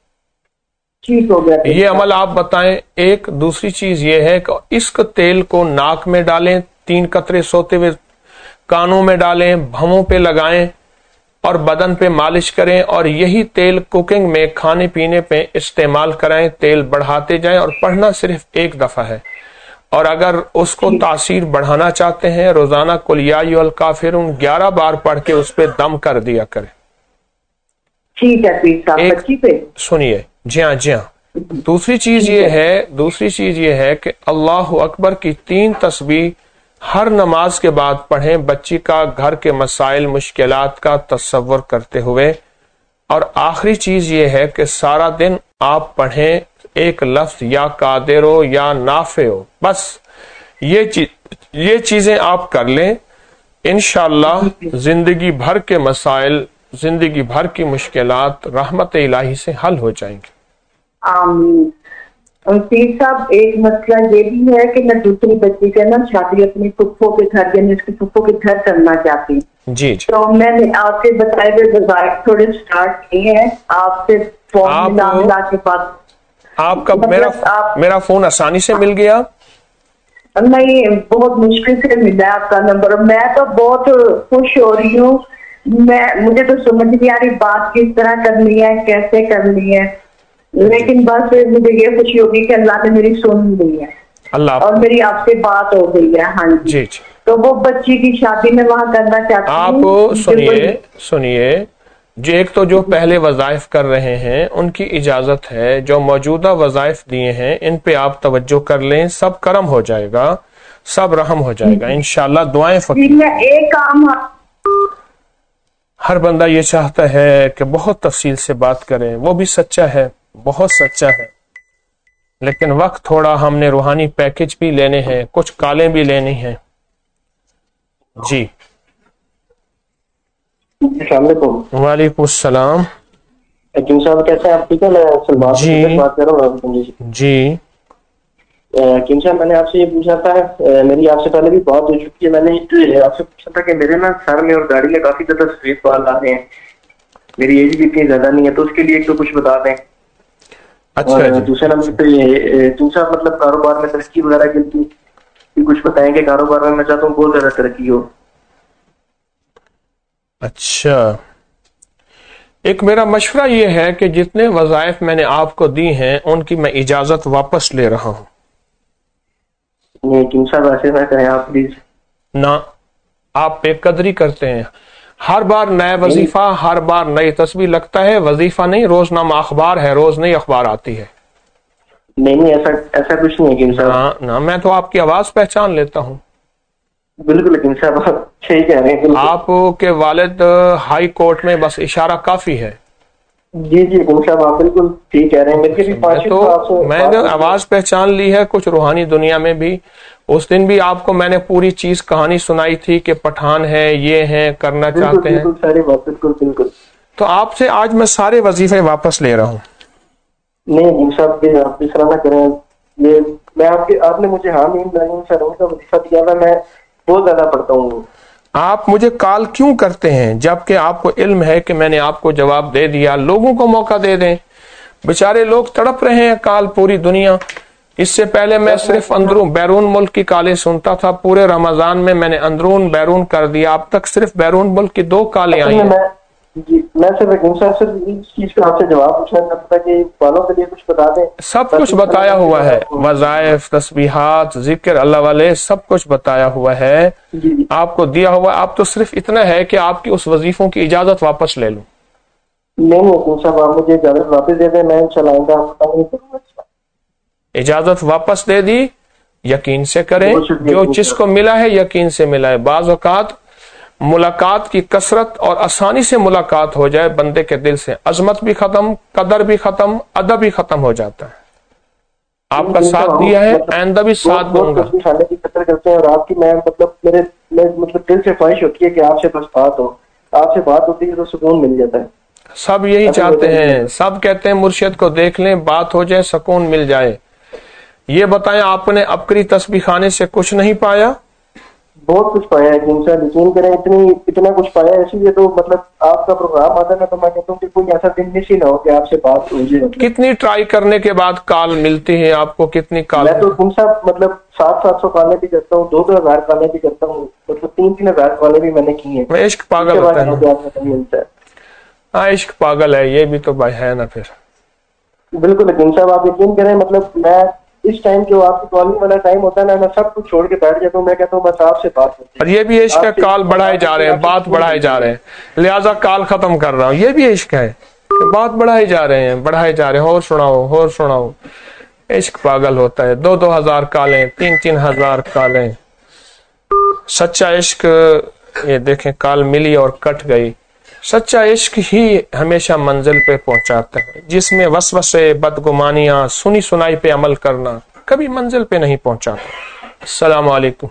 یہ عمل آپ بتائیں. ایک دوسری چیز یہ ہے کہ اس تیل کو ناک میں ڈالیں, تین قطرے سوتے ہوئے کانوں میں ڈالیں, بھووں پہ لگائیں اور بدن پہ مالش کریں, اور یہی تیل کوکنگ میں کھانے پینے پہ استعمال کرائیں. تیل بڑھاتے جائیں اور پڑھنا صرف ایک دفعہ ہے. اور اگر اس کو تاثیر بڑھانا چاہتے ہیں, روزانہ قل یا ایھا الکافرون گیارہ بار پڑھ کے اس پہ دم کر دیا کریں. ٹھیک ہے, ایک سنیے, جی ہاں جی ہاں. دوسری چیز یہ ہے دوسری چیز یہ ہے کہ اللہ اکبر کی تین تسبیح ہر نماز کے بعد پڑھیں, بچی کا گھر کے مسائل مشکلات کا تصور کرتے ہوئے. اور آخری چیز یہ ہے کہ سارا دن آپ پڑھیں ایک لفظ یا قادر ہو یا نافع ہو, بس یہ چیز یہ چیزیں آپ کر لیں, انشاءاللہ زندگی بھر کے مسائل, زندگی بھر کی مشکلات رحمت الہی سے حل ہو جائیں گے. آمین. پیر صاحب, ایک مسئلہ یہ بھی ہے کہ میں دوسری بچی کے نا شادی اپنی پھپھو کے گھر, یعنی اس کی پھپھو کے گھر کرنا چاہتی ہوں. جی جی. تو میں نے آپ کے بتائے ہوئے وظائف تھوڑے سٹارٹ کیے ہیں. آپ سے فون ملا ملا کے بعد آپ کا میرا میرا فون آسانی سے مل گیا؟ نہیں, بہت مشکل سے ملا ہے آپ کا نمبر. میں تو بہت خوش ہو رہی ہوں. میں مجھے تو سمجھ نہیں آ رہی بات کس طرح کرنی ہے, کیسے کرنی ہے, لیکن بس مجھے یہ خوشی ہوگی کہ اللہ نے میری سن لی ہے اللہ اور میری آپ سے بات ہو گئی ہے. ہاں جی. تو وہ بچی کی شادی میں وہاں کرنا چاہتی ہوں. آپ سنیے سنیے جو ایک تو جو پہلے وظائف کر رہے ہیں ان کی اجازت ہے, جو موجودہ وظائف دیے ہیں ان پہ آپ توجہ کر لیں, سب کرم ہو جائے گا, سب رحم ہو جائے گا انشاءاللہ. دعائیں فقیر. ایک کام ہر بندہ یہ چاہتا ہے کہ بہت تفصیل سے بات کریں, وہ بھی سچا ہے, بہت سچا ہے, لیکن وقت تھوڑا, ہم نے روحانی پیکج بھی لینے ہیں, کچھ کالیں بھی لینی ہیں. جی السلام علیکم. وعلیکم السلام. حکیم صاحب کیسے ہیں آپ؟ ٹھیک ہے, میں سلمان سے بات کر رہا ہوں. جی حکیم صاحب, میں نے آپ سے یہ پوچھا تھا, میری آپ سے پہلے بھی بات ہو چکی ہے, میں نے آپ سے پوچھا تھا کہ میرے نا سر میں اور داڑھی میں کافی زیادہ سفید بال آ رہے ہیں, میری ایج بھی اتنی زیادہ نہیں ہے, تو اس کے لیے ایک تو کچھ بتا دیں. اچھا جی. دوسرے نمبر پہ دوسرا مطلب کاروبار میں ترقی وغیرہ کے لیے کچھ بتائیں کہ کاروبار میں میں چاہتا ہوں بہت زیادہ ترقی ہو. اچھا, ایک میرا مشورہ یہ ہے کہ جتنے وظائف میں نے آپ کو دی ہیں ان کی میں اجازت واپس لے رہا ہوں. حکیم صاحب ایسے نہ کریں آپ پلیز. نہ, آپ بے قدری کرتے ہیں. ہر بار نئے وظیفہ, ہر بار نئی تسبیح لگتا ہے. وظیفہ نہیں, روز نامہ اخبار ہے, روز نئی اخبار آتی ہے. نہیں نہیں ایسا ایسا کچھ نہیں ہے حکیم صاحب. نہ, میں تو آپ کی آواز پہچان لیتا ہوں. بالکل حکیم صاحب, آپ صحیح کہہ رہے ہیں. آپ کے والد ہائی کورٹ میں بس اشارہ کافی ہے. جی جی حکیم صاحب, آپ بالکل ٹھیک کہہ رہے ہیں. میرے تو میں نے آواز پہچان لی ہے کچھ روحانی دنیا میں بھی. اس دن بھی آپ کو میں نے پوری چیز کہانی سنائی تھی کہ پٹھان ہے, یہ ہیں, کرنا چاہتے ہیں. بالکل بالکل. تو آپ سے آج میں سارے وظیفے واپس لے رہا ہوں. نہیں حکیم صاحب, آپ اس طرح نہ کریں. یہ میں آپ کے آپ نے مجھے ہاں نہیں کا وظیفہ دیا تھا, میں بہت زیادہ پڑھتا ہوں. آپ مجھے کال کیوں کرتے ہیں جبکہ آپ کو علم ہے کہ میں نے آپ کو جواب دے دیا؟ لوگوں کو موقع دے دیں, بیچارے لوگ تڑپ رہے ہیں کال, پوری دنیا. اس سے پہلے میں صرف اندرون بیرون ملک کی کالیں سنتا تھا، پورے رمضان میں میں نے اندرون بیرون کر دیا، اب تک صرف بیرون ملک کی دو کالیں آئی ہیں۔ جی میں صرف اس چیز کا آپ سے جواب پوچھنا چاہتا کہ والوں کے لیے کچھ بتا دیں۔ سب کچھ بتایا ہوا ہے، وظائف، تسبیحات، ذکر اللہ والے سب کچھ بتایا ہوا ہے، آپ کو دیا ہوا۔ آپ تو صرف اتنا ہے کہ آپ کی اس وظیفوں کی اجازت واپس لے لوں۔ نہیں حکیم صاحب، آپ مجھے اجازت واپس دے دیں، میں انشاءاللہ آئندہ اجازت واپس دے دی، یقین سے کریں، جو جس کو ملا ہے یقین سے ملا ہے۔ بعض اوقات ملاقات کی کثرت اور آسانی سے ملاقات ہو جائے بندے کے دل سے، عظمت بھی ختم، قدر بھی ختم، ادب بھی ختم ہو جاتا ہے۔ آپ کا ساتھ دیا ہے، آئندہ بھی ساتھ دوں گا۔ کھانے کی قدر کرتے ہیں، اور آپ کی میں مطلب میرے مطلب دل سے خواہش ہوتی ہے کہ آپ سے بس بات ہو، آپ سے بات ہوتی ہے تو سکون مل جاتا ہے۔ سب یہی چاہتے ہیں، سب کہتے ہیں مرشد کو دیکھ لیں، بات ہو جائے، سکون مل جائے۔ یہ بتائیں آپ نے عبقری تسبیح خانے سے کچھ نہیں پایا؟ بہت کچھ پایا ہے جن سے یقین کریں، اتنی اتنا کچھ پایا ہے، اسی لیے تو مطلب آپ کا پروگرام آتا ہے نا، تو میں کہتا ہوں کہ کوئی ایسا دن مس ہی نہ ہو کہ آپ سے بات ہو جائے۔ کتنی ٹرائی کرنے کے بعد کال ملتی ہے آپ کو؟ کتنی کال؟ میں تو تم صاحب مطلب سات سات سو کالیں بھی کرتا ہوں، دو دو ہزار کالیں بھی کرتا ہوں، مطلب تین تین ہزار کالیں بھی میں نے کی ہیں۔ عشق پاگل ہوتا ہے، ہاں عشق پاگل ہے، یہ بھی تو بھائی ہے نا پھر۔ بالکل حکیم صاحب، آپ یقین کریں، مطلب میں اس ٹائم جو آپ کی کالنگ والا ٹائم ہوتا ہے نا، میں سب کچھ چھوڑ کے بیٹھ جاتا ہوں، میں کہتا ہوں بس آپ سے بات ہوتی ہے۔ اور یہ بھی عشق ہے، کال بڑھائے جا رہے ہیں، بات بڑھائے جا رہے ہیں، لہٰذا کال ختم کر رہا ہوں، یہ بھی عشق ہے، بات بڑھائے جا رہے ہیں، بڑھائے جا رہے ہیں، اور سناؤ اور سناؤ۔ عشق پاگل ہوتا ہے، دو دو ہزار کالیں، تین تین ہزار کالیں۔ سچا عشق، یہ دیکھیں کال ملی اور کٹ گئی۔ سچا عشق ہی ہمیشہ منزل پہ پہنچاتا ہے، جس میں وسوسے، بدگمانیاں، سنی سنائی پہ عمل کرنا کبھی منزل پہ نہیں پہنچاتا۔ السلام علیکم۔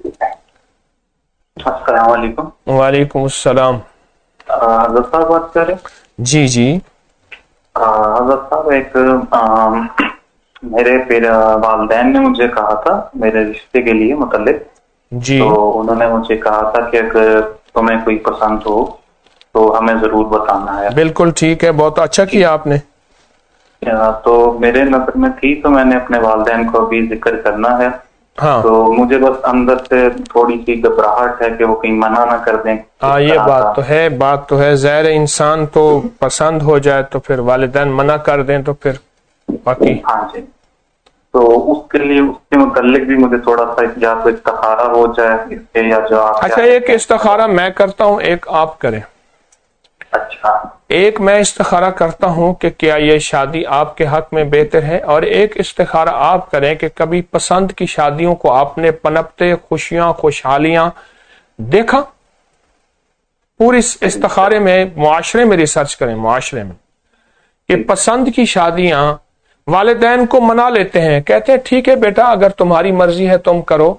السلام علیکم۔ وعلیکم السلام۔ حضرت صاحب بات کر رہے ہیں؟ جی جی حضرت صاحب، ایک میرے پھر والدین نے مجھے کہا تھا میرے رشتے کے لیے متعلق، جی تو انہوں نے مجھے کہا تھا کہ اگر تمہیں کوئی پسند ہو تو ہمیں ضرور بتانا ہے۔ بالکل ٹھیک ہے، بہت اچھا کیا آپ نے۔ تو میرے نظر میں تھی، تو میں نے اپنے والدین کو بھی ذکر کرنا ہے، ہاں تو مجھے بس اندر سے تھوڑی سی گھبراہٹ ہے کہ وہ کہیں منع نہ کر دیں۔ ہاں یہ بات تو ہے، بات تو ہے، ظاہر انسان تو پسند ہو جائے تو پھر والدین منع کر دیں تو پھر باقی۔ ہاں جی، تو اس کے لیے اس کے متعلق بھی مجھے تھوڑا سا یا تو استخارہ ہو جائے اس کے، یا جو آپ۔ اچھا، ایک استخارہ میں کرتا ہوں، ایک آپ کریں۔ اچھا، ایک میں استخارہ کرتا ہوں کہ کیا یہ شادی آپ کے حق میں بہتر ہے، اور ایک استخارہ آپ کریں کہ کبھی پسند کی شادیوں کو آپ نے پنپتے خوشیاں خوشحالیاں دیکھا۔ پوری استخارے میں معاشرے میں ریسرچ کریں، معاشرے میں کہ پسند کی شادیاں والدین کو منا لیتے ہیں، کہتے ہیں ٹھیک ہے بیٹا اگر تمہاری مرضی ہے تم کرو،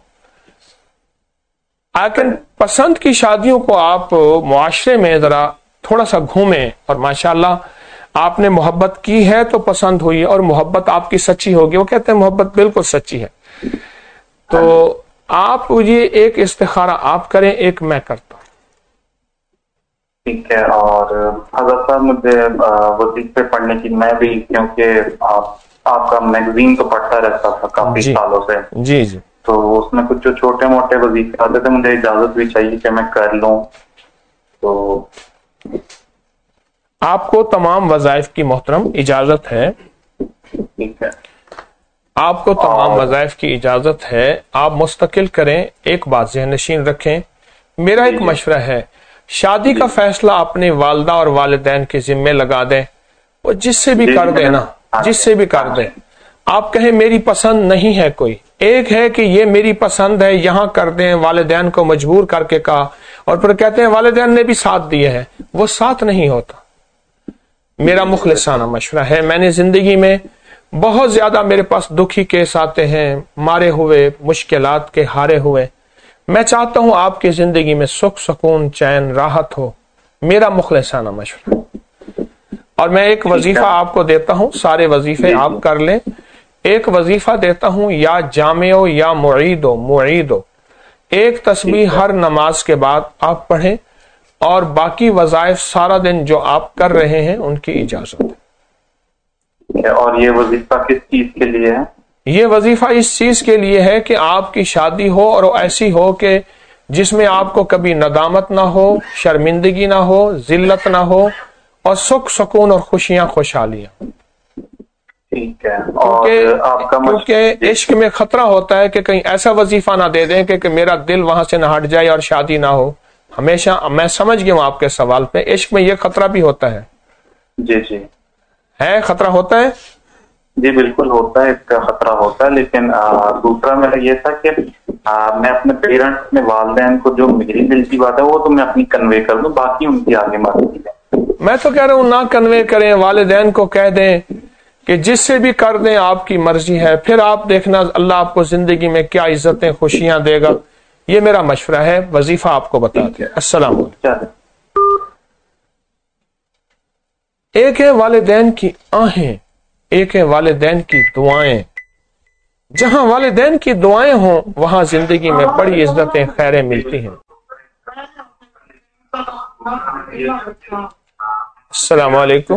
لیکن پسند کی شادیوں کو آپ معاشرے میں ذرا تھوڑا سا گھومیں، اور ماشاءاللہ آپ نے محبت کی ہے تو پسند ہوئی، اور محبت آپ کی سچی ہوگی، وہ کہتے ہیں محبت بالکل سچی ہے، تو آپ یہ ایک استخارہ آپ کریں، ایک میں کرتا ہوں۔ ٹھیک ہے۔ اور حضرت صاحب مجھے وظیفے پڑھنے کی، میں بھی کیونکہ آپ کا میگزین تو پڑھتا رہتا تھا کافی سالوں سے، جی جی، تو اس میں کچھ جو چھوٹے موٹے وظیفے آتے تھے، مجھے اجازت بھی چاہیے کہ میں کر لوں، تو آپ کو تمام وظائف کی محترم اجازت ہے، ٹھیک ہے، آپ کو تمام وظائف کی اجازت ہے، آپ مستقل کریں۔ ایک بات ذہن نشین رکھیں، میرا ایک مشورہ ہے، شادی کا فیصلہ اپنے والدہ اور والدین کے ذمے لگا دیں، وہ جس سے بھی کر دیں نا، جس سے بھی کر دیں، آپ کہیں میری پسند نہیں ہے کوئی، ایک ہے کہ یہ میری پسند ہے یہاں کر دیں، والدین کو مجبور کر کے کہا، اور پھر کہتے ہیں والدین نے بھی ساتھ دیا ہے، وہ ساتھ نہیں ہوتا۔ میرا مخلصانہ مشورہ ہے، میں نے زندگی میں بہت زیادہ میرے پاس دکھی کیس آتے ہیں، مارے ہوئے، مشکلات کے ہارے ہوئے، میں چاہتا ہوں آپ کی زندگی میں سکھ سکون چین راحت ہو، میرا مخلصانہ مشورہ۔ اور میں ایک وظیفہ آپ کو دیتا ہوں، سارے وظیفے آپ کر لیں، ایک وظیفہ دیتا ہوں، یا جامع ہو یا معید ہو، معید ہو، ایک تسبیح ہر نماز کے بعد آپ پڑھیں، اور باقی وظائف سارا دن جو آپ کر رہے ہیں ان کی اجازت ہے۔ اور یہ وظیفہ کس چیز کے لیے ہے؟ یہ وظیفہ اس چیز کے لیے ہے کہ آپ کی شادی ہو اور ایسی ہو کہ جس میں آپ کو کبھی ندامت نہ ہو، شرمندگی نہ ہو، ذلت نہ ہو، اور سکھ سکون اور خوشیاں خوشحالیاں. ٹھیک ہے. اور آپ کا کیونکہ عشق میں خطرہ ہوتا ہے کہ کہیں ایسا وظیفہ نہ دے دیں کہ, کہ میرا دل وہاں سے نہ ہٹ جائے اور شادی نہ ہو. ہمیشہ میں سمجھ گیا ہوں آپ کے سوال پہ، عشق میں یہ خطرہ بھی ہوتا ہے. جی جی ہے، خطرہ ہوتا ہے. جی بالکل ہوتا ہے، اس کا خطرہ ہوتا ہے. لیکن دوسرا میرا یہ تھا کہ میں اپنے پیرنٹس، اپنے والدین کو جو میری دل کی بات ہے وہ تو میں اپنی کنوے کر دوں، باقی ان کی آگے مرضی ہے. میں تو کہہ رہا ہوں نہ کنوے کریں، والدین کو کہہ دیں کہ جس سے بھی کر دیں آپ کی مرضی ہے، پھر آپ دیکھنا اللہ آپ کو زندگی میں کیا عزتیں خوشیاں دے گا. یہ میرا مشورہ ہے، وظیفہ آپ کو بتا دیں. السلام علیکم. ایک ہے والدین کی آہیں، ایک ہے والدین کی دعائیں. جہاں والدین کی دعائیں ہوں وہاں زندگی میں بڑی عزتیں خیریں ملتی ہیں. السلام علیکم.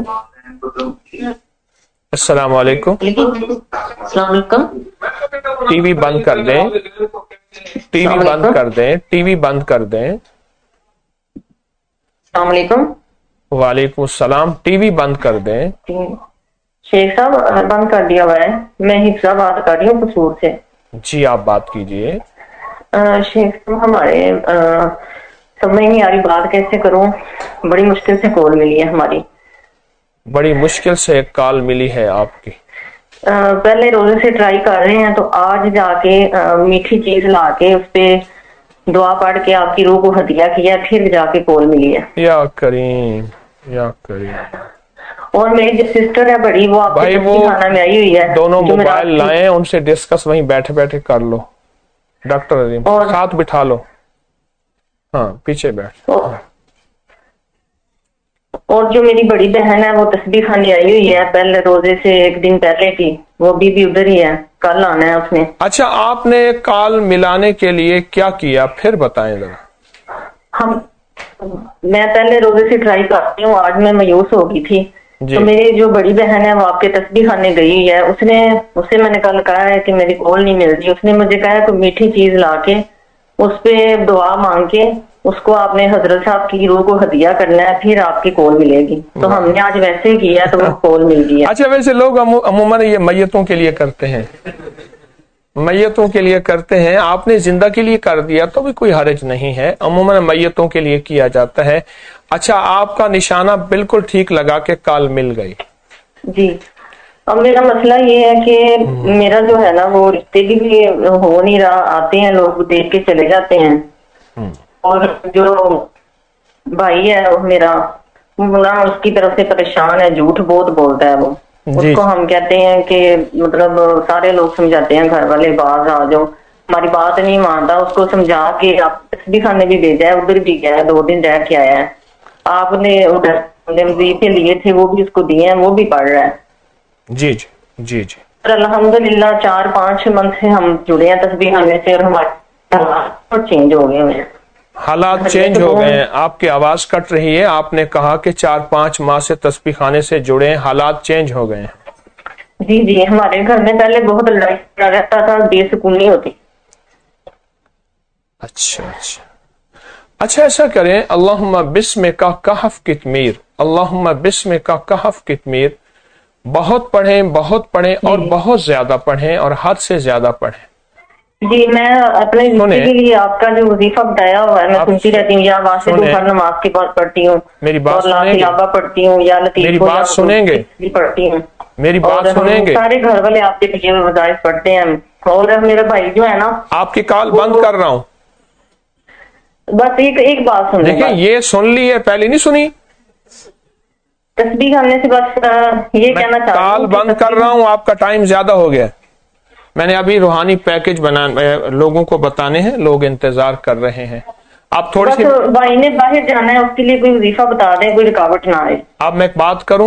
السلام علیکم. السلام علیکم. ٹی وی بند کر دیں، ٹی وی بند کر دیں، ٹی وی بند کر دیں. السلام علیکم. وعلیکم السلام. ٹی وی بند کر دیں. شیخ صاحب بند کر دیا ہوا ہے. میں حفظہ بات کر رہی ہوں قصور سے. جی آپ بات کیجئے. شیخ صاحب ہمارے سمجھ نہیں آ رہی بات کیسے کروں، بڑی مشکل سے کال ملی ہے ہماری. بڑی مشکل سے ایک کال ملی ہے آپ کی. پہلے روزے سے ٹرائی کر رہے ہیں تو آج جا کے میٹھی چیز لا کے اس پہ دعا پڑھ کے آپ کی روح کو ہدیہ کیا، پھر جا کے کال ملی ہے. یا کریم یا کریم. اور میری جو سسٹر ہے بڑی، وہ آپ کے خانہ میں آئی ہوئی ہے. دونوں موبائل لائیں، ان سے ڈسکس وہیں بیٹھے بیٹھے کر لو. ڈاکٹر عظیم ساتھ بٹھا لو. ہاں پیچھے بیٹھ. اور جو میری بڑی بہن ہے وہ تسبیح خانے آئی ہوئی ہے، پہلے روزے سے ایک دن پہلے کی، وہ بھی بھی ادھر ہی ہے، کل آنا ہے اس نے. اچھا آپ نے کال ملانے کے لیے کیا کیا پھر بتائیں ذرا. ہم میں پہلے روزے سے ٹرائی کرتی ہوں، آج میں مایوس ہو گئی تھی. تو میری جو بڑی بہن ہے وہ آپ کے تسبیح خانے گئی ہوئی ہے، اس نے اس سے میں نے کل کہا ہے کہ میری کال نہیں مل رہی. اس نے مجھے کہا ہے کوئی میٹھی چیز لا کے اس پہ دعا مانگ کے اس کو آپ نے حضرت صاحب کی روح کو ہدیہ کرنا ہے، پھر آپ کی کال ملے گی. تو ہم نے آج ویسے ہی کیا تو وہ کال مل گئی ہے. اچھا ویسے لوگ عموماً یہ میتوں کے لیے کرتے ہیں، میتوں کے لیے کرتے ہیں. آپ نے زندہ کے لیے کر دیا تو بھی کوئی حرج نہیں ہے، عموماً میتوں کے لیے کیا جاتا ہے. اچھا آپ کا نشانہ بالکل ٹھیک لگا کہ کال مل گئی. جی اب میرا مسئلہ یہ ہے کہ میرا جو ہے نا وہ رشتے بھی ہو نہیں رہا، آتے ہیں لوگ دیکھ کے چلے جاتے ہیں. اور جو بھائی ہے میرا نا اس کی طرف سے پریشان ہے، جھوٹ بہت بولتا ہے وہ. اس کو ہم کہتے ہیں کہ مطلب سارے لوگ سمجھاتے ہیں گھر والے باز آ جاؤ، ہماری بات نہیں مانتا. اس کو سمجھا کے آپ تسبیح خانے بھی بھیجا ہے، ادھر بھی گیا ہے، دو دن رہ کے آیا ہے. آپ نے وظیفے لیے تھے وہ بھی اس کو دیے ہیں، وہ بھی پڑھ رہا ہے. جی جی جی جی الحمدللہ چار پانچ منتھ سے ہم جڑے ہیں تسبیح خانے سے، اور ہمارے چینج ہو گئے ہیں، حالات چینج ہو گئے ہیں. آپ کی آواز کٹ رہی ہے. آپ نے کہا کہ چار پانچ ماہ سے تسبیح خانے سے جڑے ہیں، حالات چینج ہو گئے ہیں. جی جی ہمارے گھر میں پہلے بہت لڑائی رہتا تھا، بے سکونی ہوتی. اچھا اچھا اچھا ایسا کریں، اللہم بسم کا کہف کتمیر، اللہم بسم کا کہف کتمیر بہت پڑھیں، بہت پڑھیں اور بہت زیادہ پڑھیں اور حد سے زیادہ پڑھیں. جی میں اپنے کے لیے آپ کا جو وظیفہ بتایا ہوا ہے میں سنتی رہتی ہوں، یا واسطے ہر نماز کے بعد پڑھتی ہوں، میری بات سنیں گے، پڑھتی ہوں، یا لطیف میری بات سنیں گے، پڑھتی ہوں، میری بات سنیں گے. سارے گھر والے آپ کے پیچھے وظائف پڑھتے ہیں. اور میرا بھائی جو ہے نا، آپ کی کال بند کر رہا ہوں، بس ایک ایک بات سن دیکھیں یہ سن لی ہے، پہلے نہیں سنی. تسبیح کرنے سے بس یہ کہنا چاہتا ہوں کال بند کر رہا ہوں، آپ کا ٹائم زیادہ ہو گیا. میں نے ابھی روحانی پیکج بنا لوگوں کو بتانے ہیں، لوگ انتظار کر رہے ہیں. آپ تھوڑی سی بھائی نے باہر جانا ہے، اس کے لیے کوئی وظیفہ بتا دیں، کوئی رکاوٹ نہ آئے. اب میں بات کروں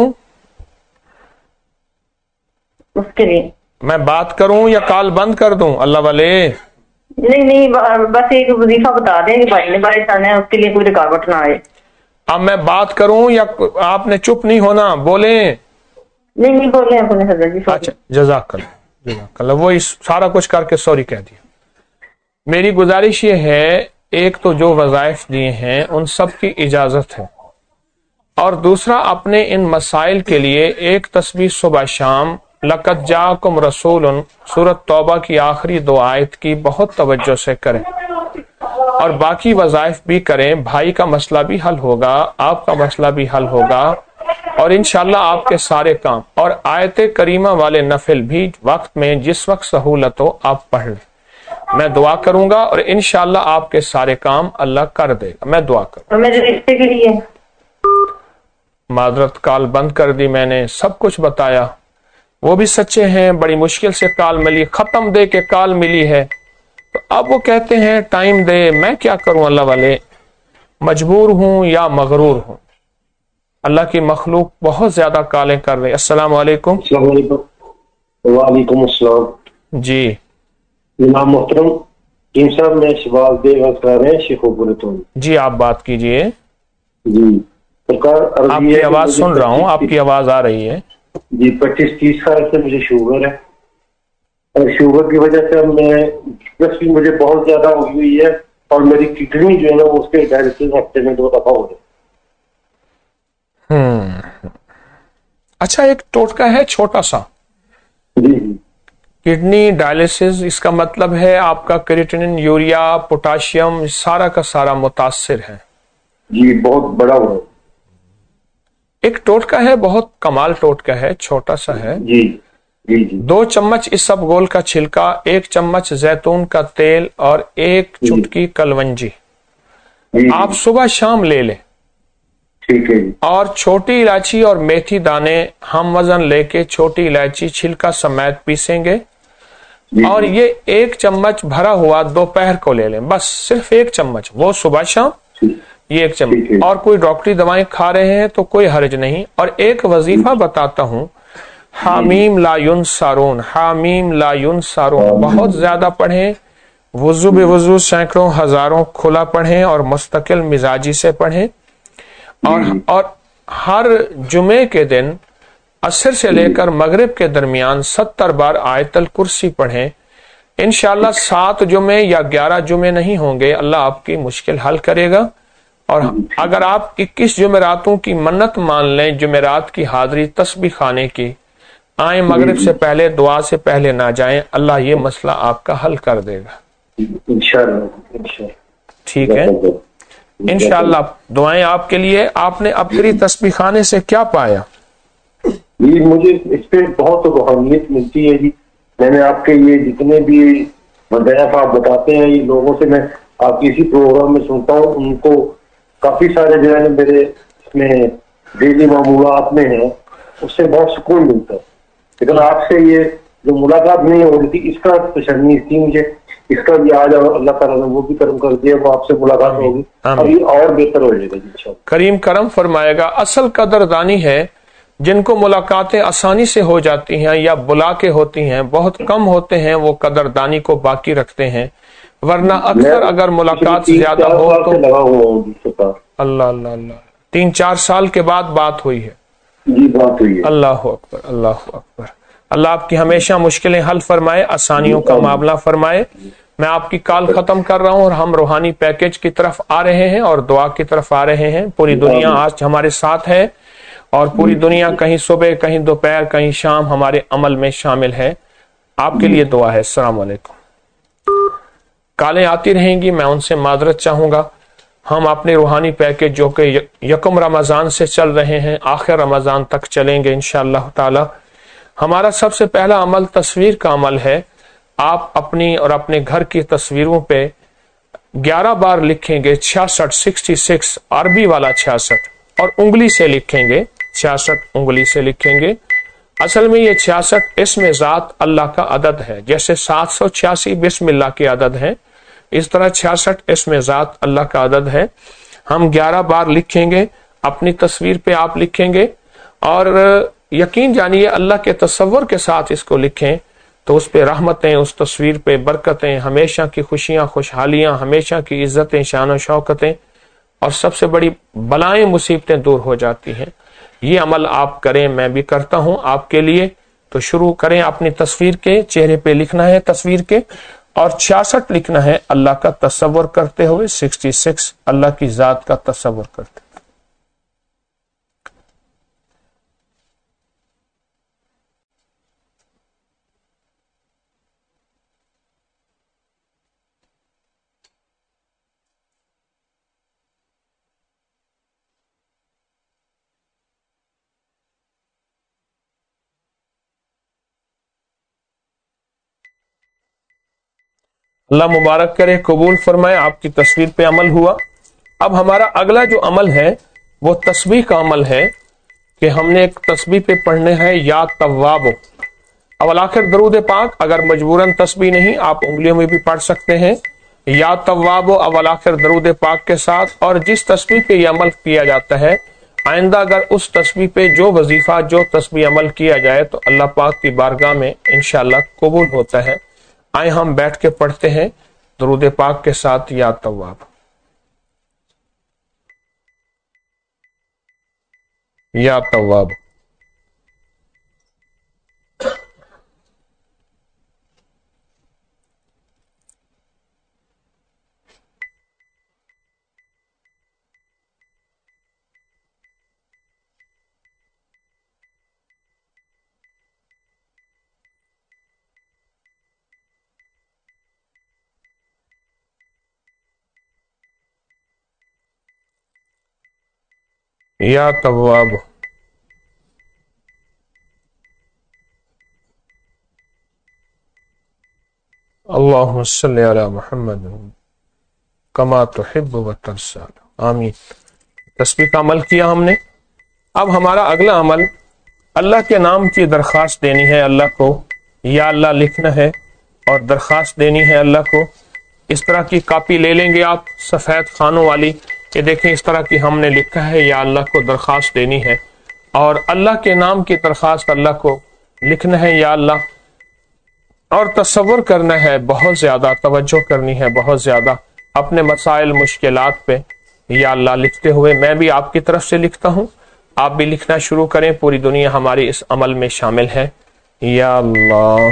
اس کے لیے میں بات کروں یا کال بند کر دوں؟ اللہ والے نہیں نہیں بس ایک وظیفہ بتا دیں کہ بھائی نے باہر جانا ہے، اس کے لیے کوئی رکاوٹ نہ آئے. اب میں بات کروں یا آپ نے چپ نہیں ہونا؟ بولیں. نہیں نہیں بولیں بولیں حضرت جی. اچھا جزاک اللہ وہ سارا کچھ کر کے سوری کہہ دیا. میری گزارش یہ ہے، ایک تو جو وظائف دیے ہیں ان سب کی اجازت ہے، اور دوسرا اپنے ان مسائل کے لیے ایک تسبیح صبح شام لقد جاءکم رسول سورۃ توبہ کی آخری دو آیت کی بہت توجہ سے کریں، اور باقی وظائف بھی کریں. بھائی کا مسئلہ بھی حل ہوگا، آپ کا مسئلہ بھی حل ہوگا، اور انشاءاللہ آپ کے سارے کام، اور آیت کریمہ والے نفل بھی وقت میں جس وقت سہولت ہو آپ پڑھ لیں. میں دعا کروں گا اور انشاءاللہ آپ کے سارے کام اللہ کر دے گا. میں دعا کروں. میرے رشتے کے لیے معذرت، کال بند کر دی میں نے، سب کچھ بتایا. وہ بھی سچے ہیں، بڑی مشکل سے کال ملی، ختم دے کے کال ملی ہے، تو اب وہ کہتے ہیں ٹائم دے. میں کیا کروں اللہ والے، مجبور ہوں یا مغرور ہوں. اللہ کی مخلوق بہت زیادہ کالیں کر رہی. السلام علیکم. السلام علیکم. وعلیکم السلام. جی جناب محترم ٹیم صاحب، میں شبال دے بات کر رہے ہیں شیخ بولتا ہوں. جی آپ بات کیجئے. جی آپ کی آواز سن رہا ہوں، آپ کی آواز آ رہی ہے. جی پچیس تیس سال سے مجھے شوگر ہے، اور شوگر کی وجہ سے میں بس بھی مجھے بہت زیادہ ہوئی ہوئی ہے، اور میری کڈنی جو ہے نا اس کے ڈائلسس ہفتے میں دو دفعہ ہو جائے. ہوں اچھا، ایک ٹوٹکا ہے چھوٹا سا. جی جی کڈنی ڈائلسس، اس کا مطلب ہے آپ کا کریٹنن، یوریا، پوٹاشیم سارا کا سارا متاثر ہے. جی بہت بڑا ہوا. ایک ٹوٹکا ہے، بہت کمال ٹوٹکا ہے، چھوٹا سا ہے. جی جی جی دو چمچ اسب گول کا چھلکا، ایک چمچ زیتون کا تیل اور ایک چٹکی کلونجی آپ صبح شام لے لیں. ٹھیک ہے. اور چھوٹی الائچی اور میتھی دانے ہم وزن لے کے چھوٹی الائچی چھلکا سمیت پیسیں گے، اور یہ ایک چمچ بھرا ہوا دوپہر کو لے لیں. بس صرف ایک چمچ، وہ صبح شام یہ ایک چمچ. اور کوئی ڈاکٹری دوائیں کھا رہے ہیں تو کوئی حرج نہیں. اور ایک وظیفہ بتاتا ہوں، حامیم لا ینصرون، حامیم لا ینصرون بہت زیادہ پڑھیں. وضو بے وضو سینکڑوں ہزاروں کھلا پڑھیں، اور مستقل مزاجی سے پڑھیں. اور اور ہر جمعے کے دن عصر سے لے کر مغرب کے درمیان ستر بار آیت الکرسی پڑھیں. انشاءاللہ سات جمعے یا گیارہ جمعے نہیں ہوں گے، اللہ آپ کی مشکل حل کرے گا. اور اگر آپ اکیس جمعراتوں کی منت مان لیں، جمعرات کی حاضری تسبیح خانے کی، آئیں مغرب سے پہلے، دعا سے پہلے نہ جائیں، اللہ یہ مسئلہ آپ کا حل کر دے گا. انشاءاللہ. ٹھیک ہے، انشاءاللہ دعائیں آپ کے لیے. آپ نے اپنی تسبیح خانے سے کیا پایا؟ جی مجھے اس پہ بہت روحانیت ملتی ہے. جی میں نے آپ کے یہ جتنے بھی وظائف آپ بتاتے ہیں، یہ لوگوں سے میں آپ کے اسی پروگرام میں سنتا ہوں، ان کو کافی سارے جو ہے میرے اس میں ڈیلی معمولات میں ہیں، اس سے بہت سکون ملتا ہے. لیکن آپ سے یہ جو ملاقات نہیں ہو رہی تھی، اس کا تشنیس تھی مجھے، اس کا بھی آج اللہ تعالیٰ نے وہ بھی کرم کر دیا، وہ آپ سے ملاقات ہوگی اور یہ اور بہتر ہو جائے گا. کریم کرم فرمائے گا. اصل قدر دانی ہے جن کو ملاقاتیں آسانی سے ہو جاتی ہیں یا بلا کے ہوتی ہیں، بہت کم ہوتے ہیں وہ قدر دانی کو باقی رکھتے ہیں. ورنہ اکثر اگر ملاقات زیادہ ہو تو اللہ اللہ اللہ تین چار سال کے بعد بات ہوئی ہے. جی بات ہوئی ہے. اللہ اکبر، اللہ اکبر. اللہ آپ کی ہمیشہ مشکلیں حل فرمائے، آسانیوں کا معاملہ فرمائے. میں آپ کی کال ختم کر رہا ہوں اور ہم روحانی پیکج کی طرف آ رہے ہیں اور دعا کی طرف آ رہے ہیں. پوری دنیا آج ہمارے ساتھ ہے، اور پوری دنیا کہیں صبح کہیں دوپہر کہیں شام ہمارے عمل میں شامل ہے. آپ کے لیے دعا ہے. السلام علیکم. کالیں آتی رہیں گی، میں ان سے معذرت چاہوں گا. ہم اپنے روحانی پیکج جو کہ یکم رمضان سے چل رہے ہیں، آخر رمضان تک چلیں گے انشاءاللہ تعالی. ہمارا سب سے پہلا عمل تصویر کا عمل ہے. آپ اپنی اور اپنے گھر کی تصویروں پہ گیارہ بار لکھیں گے چھیاسٹھ سکسٹی سکس عربی والا چھیاسٹھ، اور انگلی سے لکھیں گے چھیاسٹھ، انگلی سے لکھیں گے. اصل میں یہ چھیاسٹھ اسم ذات اللہ کا عدد ہے. جیسے سات سو چھیاسی بسم اللہ کی عدد ہے، اس طرح چھیاسٹھ اسم ذات اللہ کا عدد ہے. ہم گیارہ بار لکھیں گے، اپنی تصویر پہ آپ لکھیں گے، اور یقین جانیے اللہ کے تصور کے ساتھ اس کو لکھیں تو اس پہ رحمتیں، اس تصویر پہ برکتیں، ہمیشہ کی خوشیاں، خوشحالیاں، ہمیشہ کی عزتیں، شان و شوکتیں، اور سب سے بڑی بلائیں، مصیبتیں دور ہو جاتی ہیں. یہ عمل آپ کریں، میں بھی کرتا ہوں آپ کے لیے. तो शुरू करें अपनी तस्वीर के, चेहरे पे लिखना है तस्वीर के, और छियासठ लिखना है अल्लाह का तसव्वुर करते हुए, सिक्सटी सिक्स अल्लाह की जात का तसव्वुर करते। अल्लाह मुबारक करे, कबूल फरमाए, आपकी तस्वीर पे अमल हुआ। अब हमारा अगला जो अमल है वो तस्बीह का अमल है कि हमने एक तस्बीह पे पढ़ने हैं या तव्वाब। अवल आखिर दरूद पाक, अगर मजबूरन तस्बीह नहीं आप उंगलियों में भी पढ़ सकते हैं, या तव्वाब अवल आखिर दरूद पाक के साथ। और जिस तस्बीह पे यह अमल किया जाता है, आइंदा अगर उस तस्बीह पे जो वजीफा जो तस्बीह अमल किया जाए तो अल्लाह पाक की बारगाह में इंशाअल्लाह कबूल होता है। आए हम बैठ के पढ़ते हैं दरूद पाक के साथ या तव्वाब। या तव्वाब। या तव्वाब। अल्लाहुम्मा सल्ली अला मुहम्मद कमा तुहिब्बु व तर्ज़ा। आमीन। तस्बीह का अमल किया हमने। अब हमारा अगला अमल अल्लाह के नाम की दरख्वास्त देनी है अल्लाह को, या अल्लाह लिखना है और दरख्वास्त देनी है अल्लाह को। इस तरह की कॉपी ले लेंगे आप सफेद खानों वाली, कि देखें इस तरह की हमने लिखा है या अल्लाह को दरख्वास्त देनी है, और अल्लाह के नाम की दरख्वास्त अल्लाह को लिखना है या अल्लाह, और तसव्वुर करना है, बहुत ज्यादा तवज्जो करनी है, बहुत ज्यादा अपने मसाइल मुश्किलात पे या अल्लाह लिखते हुए। मैं भी आपकी तरफ से लिखता हूँ, आप भी लिखना शुरू करें। पूरी दुनिया हमारी इस अमल में शामिल है। या अल्लाह,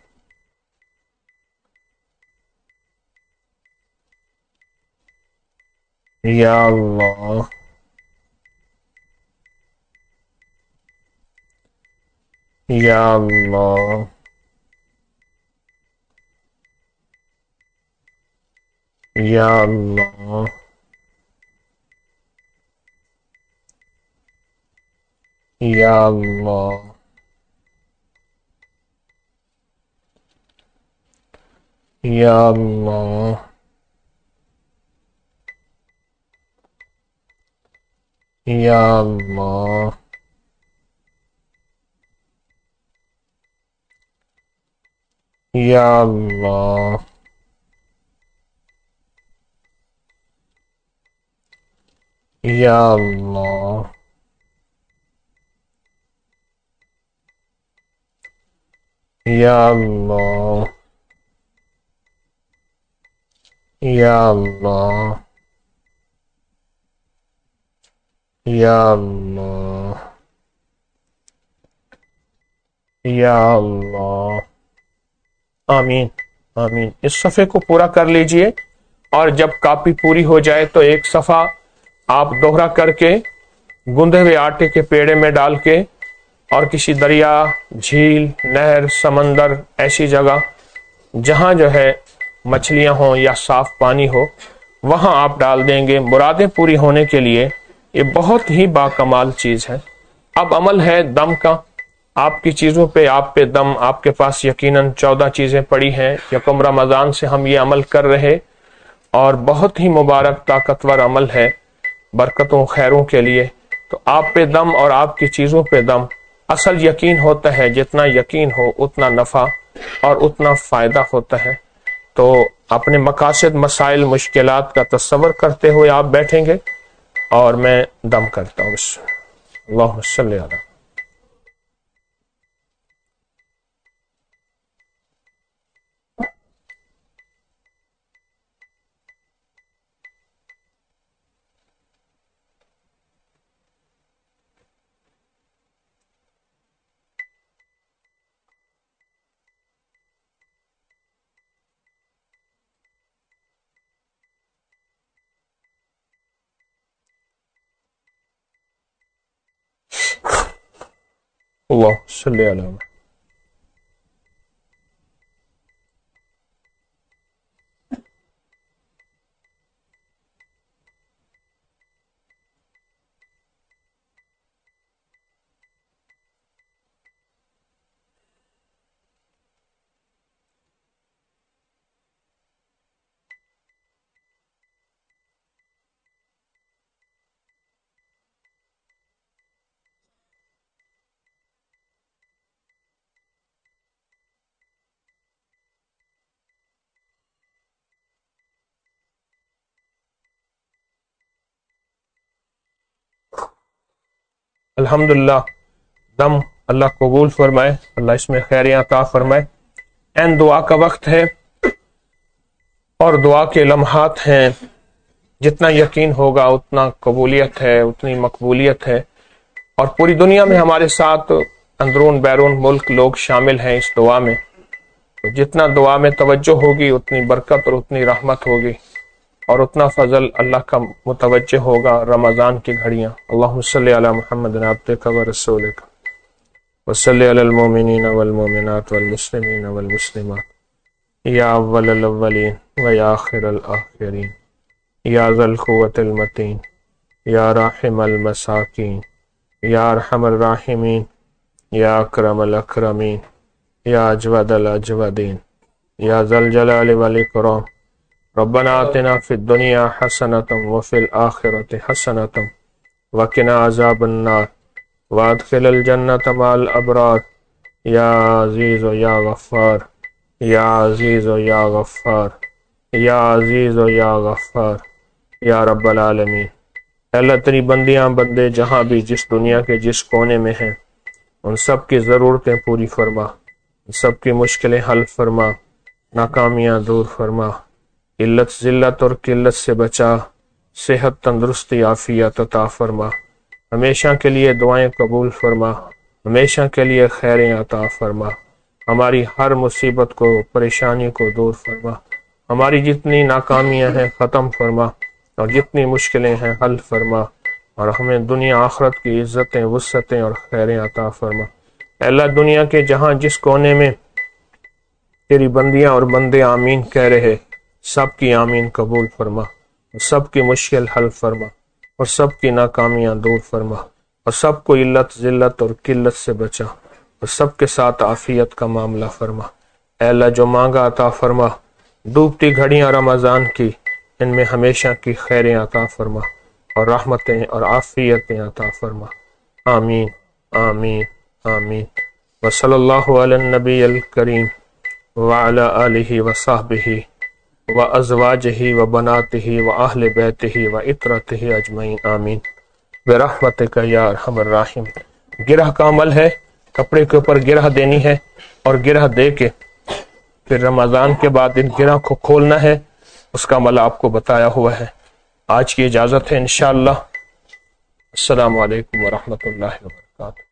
या अल्लाह, या अल्लाह, या अल्लाह, या अल्लाह, या अल्लाह, या अल्लाह, या अल्लाह, या अल्लाह, या अल्लाह, या अल्लाह, या अल्लाह, या अल्लाह। आमीन आमीन। इस सफ़े को पूरा कर लीजिए, और जब कॉपी पूरी हो जाए तो एक सफ़ा आप दोहरा करके गूंदे हुए आटे के पेड़े में डाल के, और किसी दरिया, झील, नहर, समंदर, ऐसी जगह जहां जो है मछलियां हों या साफ पानी हो, वहां आप डाल देंगे मुरादें पूरी होने के लिए। ये बहुत ही बाकमाल चीज है। अब अमल है दम का। आपकी चीजों पे आप पे दम, आपके पास यकीनन चौदह चीजें पड़ी हैं। यकम रमजान से हम ये अमल कर रहे, और बहुत ही मुबारक ताकतवर अमल है बरकतों खैरों के लिए। तो आप पे दम और आपकी चीजों पे दम। असल यकीन होता है, जितना यकीन हो उतना नफा और उतना फायदा होता है। तो अपने मकासद, मसाइल, मुश्किलात का तस्वर करते हुए आप बैठेंगे, और मैं दम करता हूँ। अल्लाहुम्मा सल्ली अला। اللہ صلی علی محمد. الحمدللہ دم اللہ قبول فرمائے، اللہ اس میں خیریاں عطا فرمائے. این دعا کا وقت ہے اور دعا کے لمحات ہیں. جتنا یقین ہوگا اتنا قبولیت ہے، اتنی مقبولیت ہے. اور پوری دنیا میں ہمارے ساتھ اندرون بیرون ملک لوگ شامل ہیں اس دعا میں. تو جتنا دعا میں توجہ ہوگی اتنی برکت اور اتنی رحمت ہوگی اور اتنا فضل اللہ کا متوجہ ہوگا رمضان کی گھڑیاں. اللہم صلی علی محمد عبدک و رسولک وصلی علی المومنین والمومنات والمسلمین والمسلمات یا اول الاولین و یا آخر الآخرین یا ذا القوة المتین یا راحم المساکین یا ارحم الراحمین یا اکرم الاکرمین یا اجود الاجودین یا ذا الجلال والاکرام. ربنا آتنا فی الدنیا حسنة وفی الآخرة حسنة وقنا عذاب النار وادخل الجنة مع الابرار یا عزیز و یا غفار یا عزیز و یا غفار یا عزیز و یا غفار یا رب العالمین. اللہ تیری بندیاں بندے جہاں بھی جس دنیا کے جس کونے میں ہیں ان سب کی ضرورتیں پوری فرما، ان سب کی مشکلیں حل فرما، ناکامیاں دور فرما، علت ذلت اور قلت سے بچا، صحت تندرستی عافیت عطا فرما، ہمیشہ کے لیے دعائیں قبول فرما، ہمیشہ کے لیے خیریں عطا فرما، ہماری ہر مصیبت کو پریشانی کو دور فرما، ہماری جتنی ناکامیاں ہیں ختم فرما اور جتنی مشکلیں ہیں حل فرما، اور ہمیں دنیا آخرت کی عزتیں وسعتیں اور خیریں عطا فرما. اے اللہ دنیا کے جہاں جس کونے میں تیری بندیاں اور بندے آمین کہہ رہے سب کی آمین قبول فرما، سب کی مشکل حل فرما اور سب کی ناکامیاں دور فرما اور سب کو علت ذلت اور قلت سے بچا اور سب کے ساتھ عافیت کا معاملہ فرما. اے اللہ جو مانگا عطا فرما، ڈوبتی گھڑیاں رمضان کی ان میں ہمیشہ کی خیریں عطا فرما اور رحمتیں اور عافیتیں عطا فرما. آمین آمین آمین. وصلی اللہ علی النبی الکریم وعلی آلہ وصحبہ وازواجہ وبناتہ واہل بیتہ وعطرتہ اجمعین آمین برحمتک یا ارحم الراحمین. گرہ کا عمل ہے، کپڑے کے اوپر گرہ دینی ہے اور گرہ دے کے پھر رمضان کے بعد ان گرہ کو کھولنا ہے. اس کا عمل آپ کو بتایا ہوا ہے. آج کی اجازت ہے انشاءاللہ. السلام علیکم ورحمۃ اللہ وبرکاتہ.